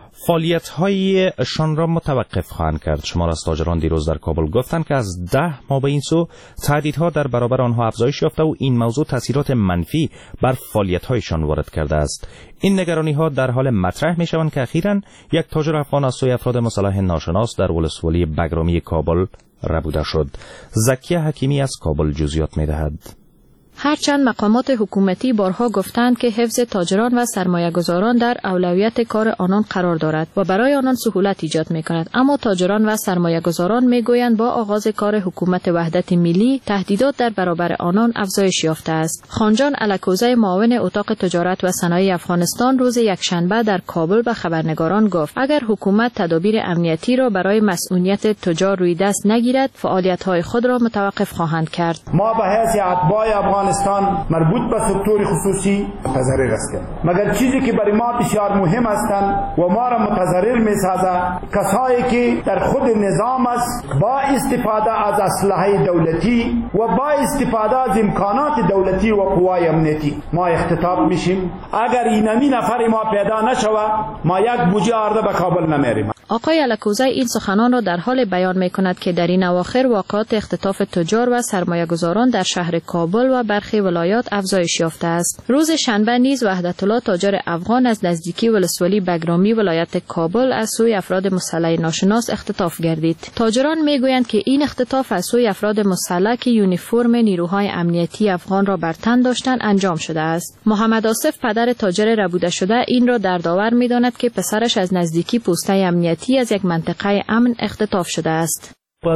فعالیت‌هایشان را متوقف خواهند کرد. شمار از تاجران دیروز در کابل گفتند که از 10 ماه به این سو تهدیدها در برابر آنها افزایش یافته و این موضوع تاثیرات منفی بر فعالیت‌هایشان وارد کرده است. این نگرانی‌ها در حال مطرح می‌شوند که اخیراً یک تاجر افغان از سوی افراد مسلح ناشناس در ولسوالی بگرامی کابل ربوده شد. زکیه حکیمی از کابل جزئیات می‌دهد. هرچند مقامات حکومتی بارها گفتند که حفظ تاجران و سرمایه‌گذاران در اولویت کار آنان قرار دارد و برای آنان سهولت ایجاد می‌کند، اما تاجران و سرمایه‌گذاران می‌گویند با آغاز کار حکومت وحدت ملی تهدیدات در برابر آنان افزایش یافته است. خانجان الکوزی معاون اتاق تجارت و صنایع افغانستان روز یکشنبه در کابل به خبرنگاران گفت اگر حکومت تدابیر امنیتی را برای مسئولیت تجار روی دست نگیرد فعالیت‌های خود را متوقف خواهند کرد. ما به حیث اتباع افغانستان مربوط به سکتور خصوصی متضرر هستیم، مگر چیزی که برای ما بسیار مهم هستند و ما را متضرر می‌سازد کسایی که در خود نظام است با استفاده از اسلحه دولتی و با استفاده از امکانات دولتی و قوای امنیتی ما اختطاف میشیم. اگر اینمی نفر ما پیدا نشود ما یک بوجه آرده به کابل نمیریم. آقای الکوزی این سخنان را در حال بیان می‌کند که در این اواخر واقعات اختطاف تجار و سرمایه‌گذاران در شهر کابل و برخی ولایات افزایش یافته است. روز شنبه نیز وحدت الله تاجر افغان از نزدیکی ولسوالی بگرامی ولایت کابل از سوی افراد مسلح ناشناس اختطاف گردید. تاجران میگویند که این اختطاف از سوی افراد مسلح که یونیفرم نیروهای امنیتی افغان را بر تن داشتند انجام شده است. محمد آصف پدر تاجر ربوده شده این را در داور می‌داند که پسرش از نزدیکی پوسته امنیتی از یک منطقه امن اختطاف شده است.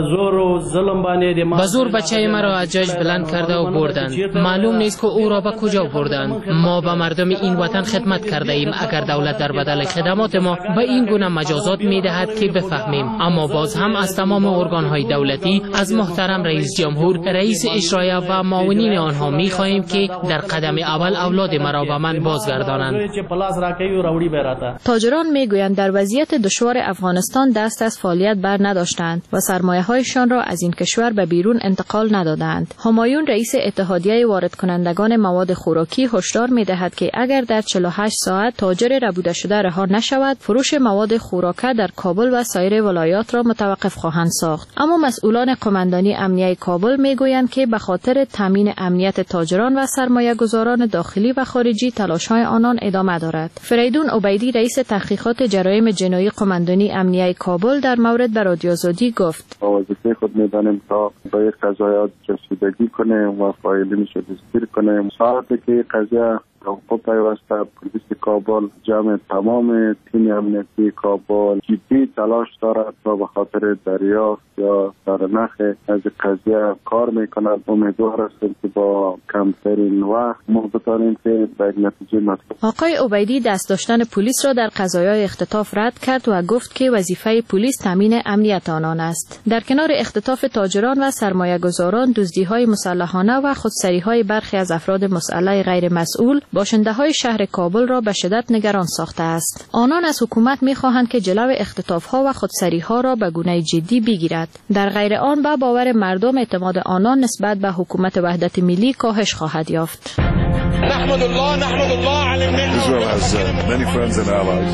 با زور بچه مرا از جایش بلند کرده و بردند. معلوم نیست که او را به کجا بردند. ما به مردم این وطن خدمت کرده ایم. اگر دولت در بدل خدمات ما به این گونه مجازات می دهد که بفهمیم، اما باز هم از تمام ارگان‌های دولتی، از محترم رئیس جمهور، رئیس اجرایی و معاونین آنها می خواهیم که در قدم اول اولاد مرا به من بازگردانند. تاجران می گویند در وضعیت دشوار افغانستان دست از فعالیت بر نداشتند و هایشان را از این کشور به بیرون انتقال ندادند. همایون رئیس اتحادیه وارد کنندگان مواد خوراکی هشدار می‌دهد که اگر در 48 ساعت تاجر ربوده شده رها نشود، فروش مواد خوراکه در کابل و سایر ولایات را متوقف خواهند ساخت. اما مسئولان قماندانی امنیه کابل می‌گویند که به خاطر تامین امنیت تاجران و سرمایه‌گذاران داخلی و خارجی تلاش‌های آنان ادامه دارد. فریدون عبیدی رئیس تحقیقات جرایم جنایی قماندانی امنیه کابل در مورد به رادیو آزادی گفت: وظیفه خود میدانیم تا به قضایات رسیدگی کنیم و فاعلینش رو دستگیر کنیم. ساعتی که قضیه توقف پیوسته. پلیس کابل جمع تمام تیم امنیتی کابل جدی تلاش دارد تا به خاطر دریافت یا سرنخ از قضیه کار میکنند. امیدوار هستیم که با کمترین وقت ما بتوانیم که به نتیجه مطلوب. آقای عبیدی دست داشتن پلیس را در قضایای اختطاف رد کرد و گفت که وظیفه پلیس تامین امنیت آنان است. در کنار اختطاف تاجران و سرمایه‌گذاران، دزدی‌های مسلحانه و خودسری‌های برخی از افراد مسلح غیر مسئول باشنده‌های شهر کابل را به شدت نگران ساخته است. آنان از حکومت می‌خواهند که جلو اختطاف‌ها و خودسری‌ها را به گونه جدی بگیرد. در غیر آن با باور مردم اعتماد آنان نسبت به حکومت وحدت ملی کاهش خواهد یافت. نحمد الله على النعمة. Israel has many friends and allies.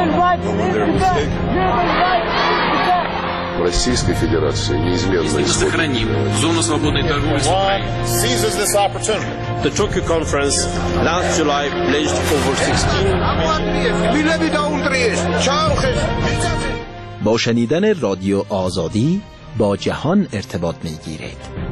Российской Федерации неизменно сохраним зону свободной торговли с Украиной. Seizes this opportunity. The Tokyo conference last July pledged over 16 با شنیدن رادیو آزادی با جهان ارتباط می‌گیرید.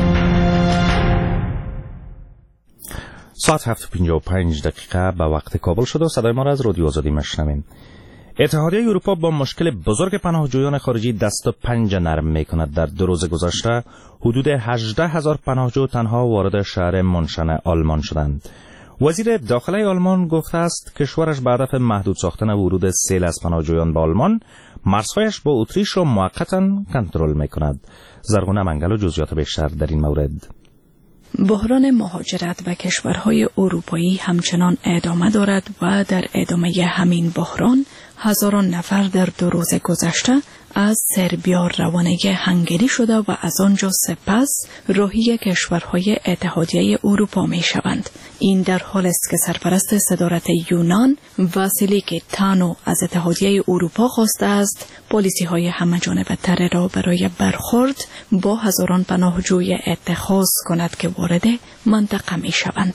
ساعت 7:55 دقیقه به وقت کابل شده و صدای ما را از رادیو آزادی میشنویم. اتحادیه اروپا با مشکل بزرگ پناهجویان خارجی دست و پنجه نرم میکند. در 2 روز گذشته حدود 18,000 پناهجو تنها وارد شهر منشن آلمان شدند. وزیر داخلی آلمان گفته است کشورش به هدف محدود ساختن ورود سیل از پناهجویان به آلمان مرزهایش با اتریش را موقتا کنترل میکند. زرغونه منگل و جزئیات بیشتر در این مورد. بحران مهاجرت و کشورهای اروپایی همچنان ادامه دارد و در ادامه همین بحران هزاران نفر در 2 روز گذشته از سربیا روانه هنگری شده و از آنجا سپس راهی کشورهای اتحادیه اروپا می شوند. این در حال است که سرپرست صدارت یونان واسیلیک تانو از اتحادیه اروپا خواسته است پالیسی های همه جانبه تر را برای برخورد با هزاران پناهجوی اتخاذ کند که وارد منطقه می شوند.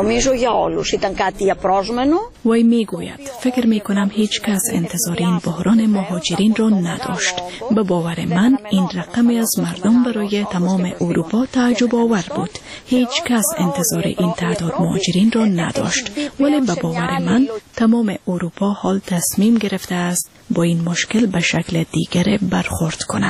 وی می گوید فکر می کنم هیچ کس انتظار این بحران مهاجرین را نداشت. به باور من این رقمی از مردم برای تمام اروپا تعجب آور بود. هیچ کس انتظار این تعداد مهاجرین را نداشت، ولی به باور من تمام اروپا حال تصمیم گرفته است با این مشکل به شکل دیگر برخورد کند.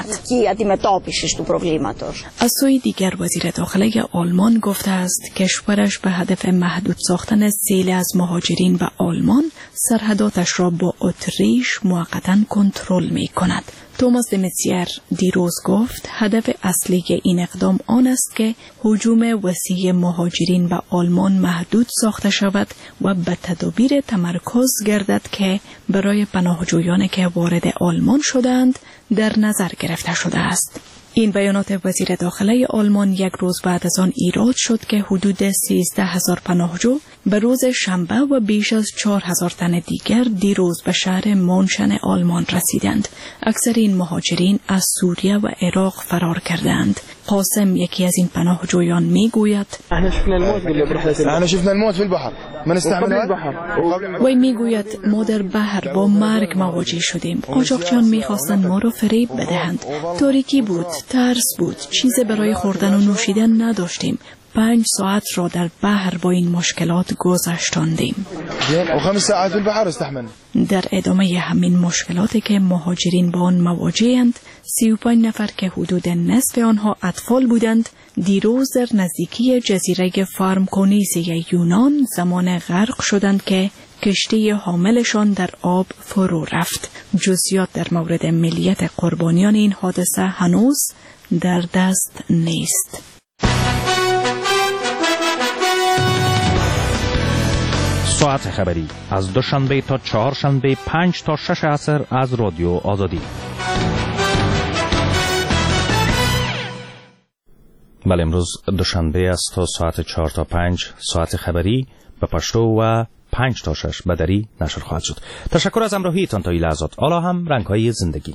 از سوی دیگر وزیر داخلی آلمان گفته است کشورش به هدف محدود ساختن سیل از مهاجرین به آلمان سرحداتش را با اتریش موقتا کنترل می کند. توماس دمتزیر دیروز گفت هدف اصلی این اقدام آن است که هجوم وسیع مهاجرین به آلمان محدود ساخته شود و به تدابیر تمرکز گردد که برای پناهجویان که وارد آلمان شدند در نظر گرفته شده است. این بیانات وزیر داخلی آلمان 1 روز بعد از آن ایراد شد که حدود 13,000 پناهجو به روز شنبه و بیش از 4,000 تن دیگر دیروز به شهر منشن آلمان رسیدند. اکثر این مهاجرین از سوریه و عراق فرار کردند. قاسم یکی از این پناهجویان میگوید ما در بحر با مرگ مواجه شدیم. قاچاقچیان میخواستند ما را فریب بدهند. تاریکی بود، ترس بود، چیز برای خوردن و نوشیدن نداشتیم. 5 ساعت را در بحر با این مشکلات گذراندیم. در ادامه همین مشکلاتی که مهاجرین با آن مواجه‌اند، 35 نفر که حدود نصف آنها اطفال بودند، دیروز در نزدیکی جزیره فارمکونیسی یونان زمان غرق شدند که کشتی حاملشان در آب فرو رفت. جزئیات در مورد ملیت قربانیان این حادثه هنوز در دست نیست. ساعت خبری از دوشنبه تا چهارشنبه 5 تا 6 عصر از رادیو آزادی. بله، امروز دوشنبه است تا ساعت 4 تا 5 ساعت خبری به پشتو و 5 تا 6 بدری نشر خواهد شد. تشکر از همراهیتان تا این لحظات. حالا هم رنگ‌های زندگی.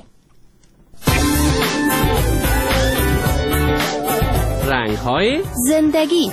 رنگ‌های زندگی.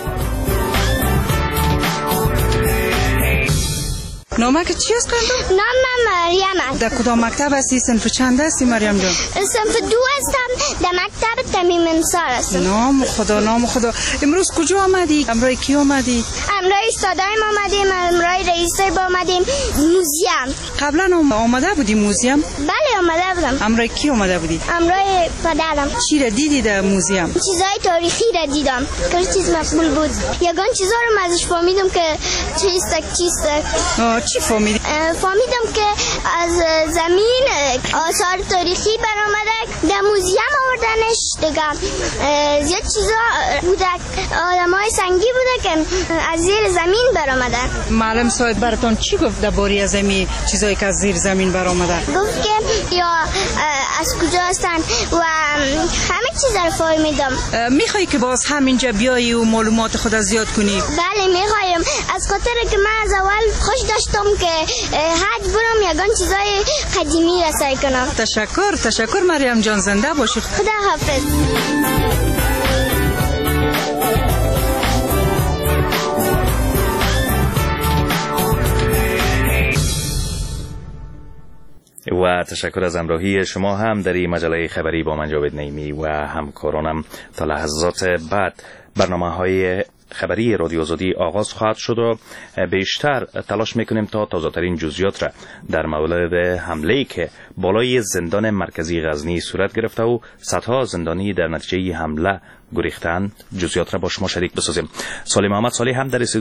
نامه که چی است قندم؟ نام مریم است. در کدام مکتب هستی؟ صنف چند هستی مریم جان؟ صنف 2 هستم، در مکتب تمیم انصار هستم. نام خدا. امروز کجا آمدی؟ امروز کی آمدی؟ همراه استادایم آمدیم، همراه رئیس با آمدیم موزیم. قبلا آمده بودی موزیم؟ بله آمده بودم. همراه کی آمده بودی؟ همراه پدرم. چی را دیدی در موزیم؟ چیزای تاریخی را دیدم که چیز مقبول بود. یگان چیزا رو ازش فهمیدم که چیست. چی فهمیدی؟ فهمیدم که از زمین آثار تاریخی برآمده در موزیم آوردنش دیگه. زیاد چیزا بوده، آدمای سنگی بوده که از زیر زمین برآمده. معلم صاحب براتون چی گفت درباره زمین چیزایی که از زیر زمین برآمده؟ گفت که یا از کجا هستن و همه چیز رو فهمیدم. میخوای که باز همینجا بیایی و معلومات خود زیاد کنی؟ بله میخوایم، از خاطر که من از اول خوش داشتم که حج برم یگان چیزای قدیمی را سعی کنم. تشکر مریم جان، زنده باشی. خدا حافظ. و تشکر از همراهی شما هم در این مجله خبری با من جاوید نعیمی و همکارانم. تا لحظات بعد برنامه‌های خبری رادیو آزادی آغاز خواهد شد و بیشتر تلاش میکنیم تا تازه‌ترین جزئیات را در مورد حمله‌ای که بالای زندان مرکزی غزنی صورت گرفته و صدها زندانی در نتیجه حمله گریختند جزئیات را با شما شریک بسازیم. سالی محمد صالح هم در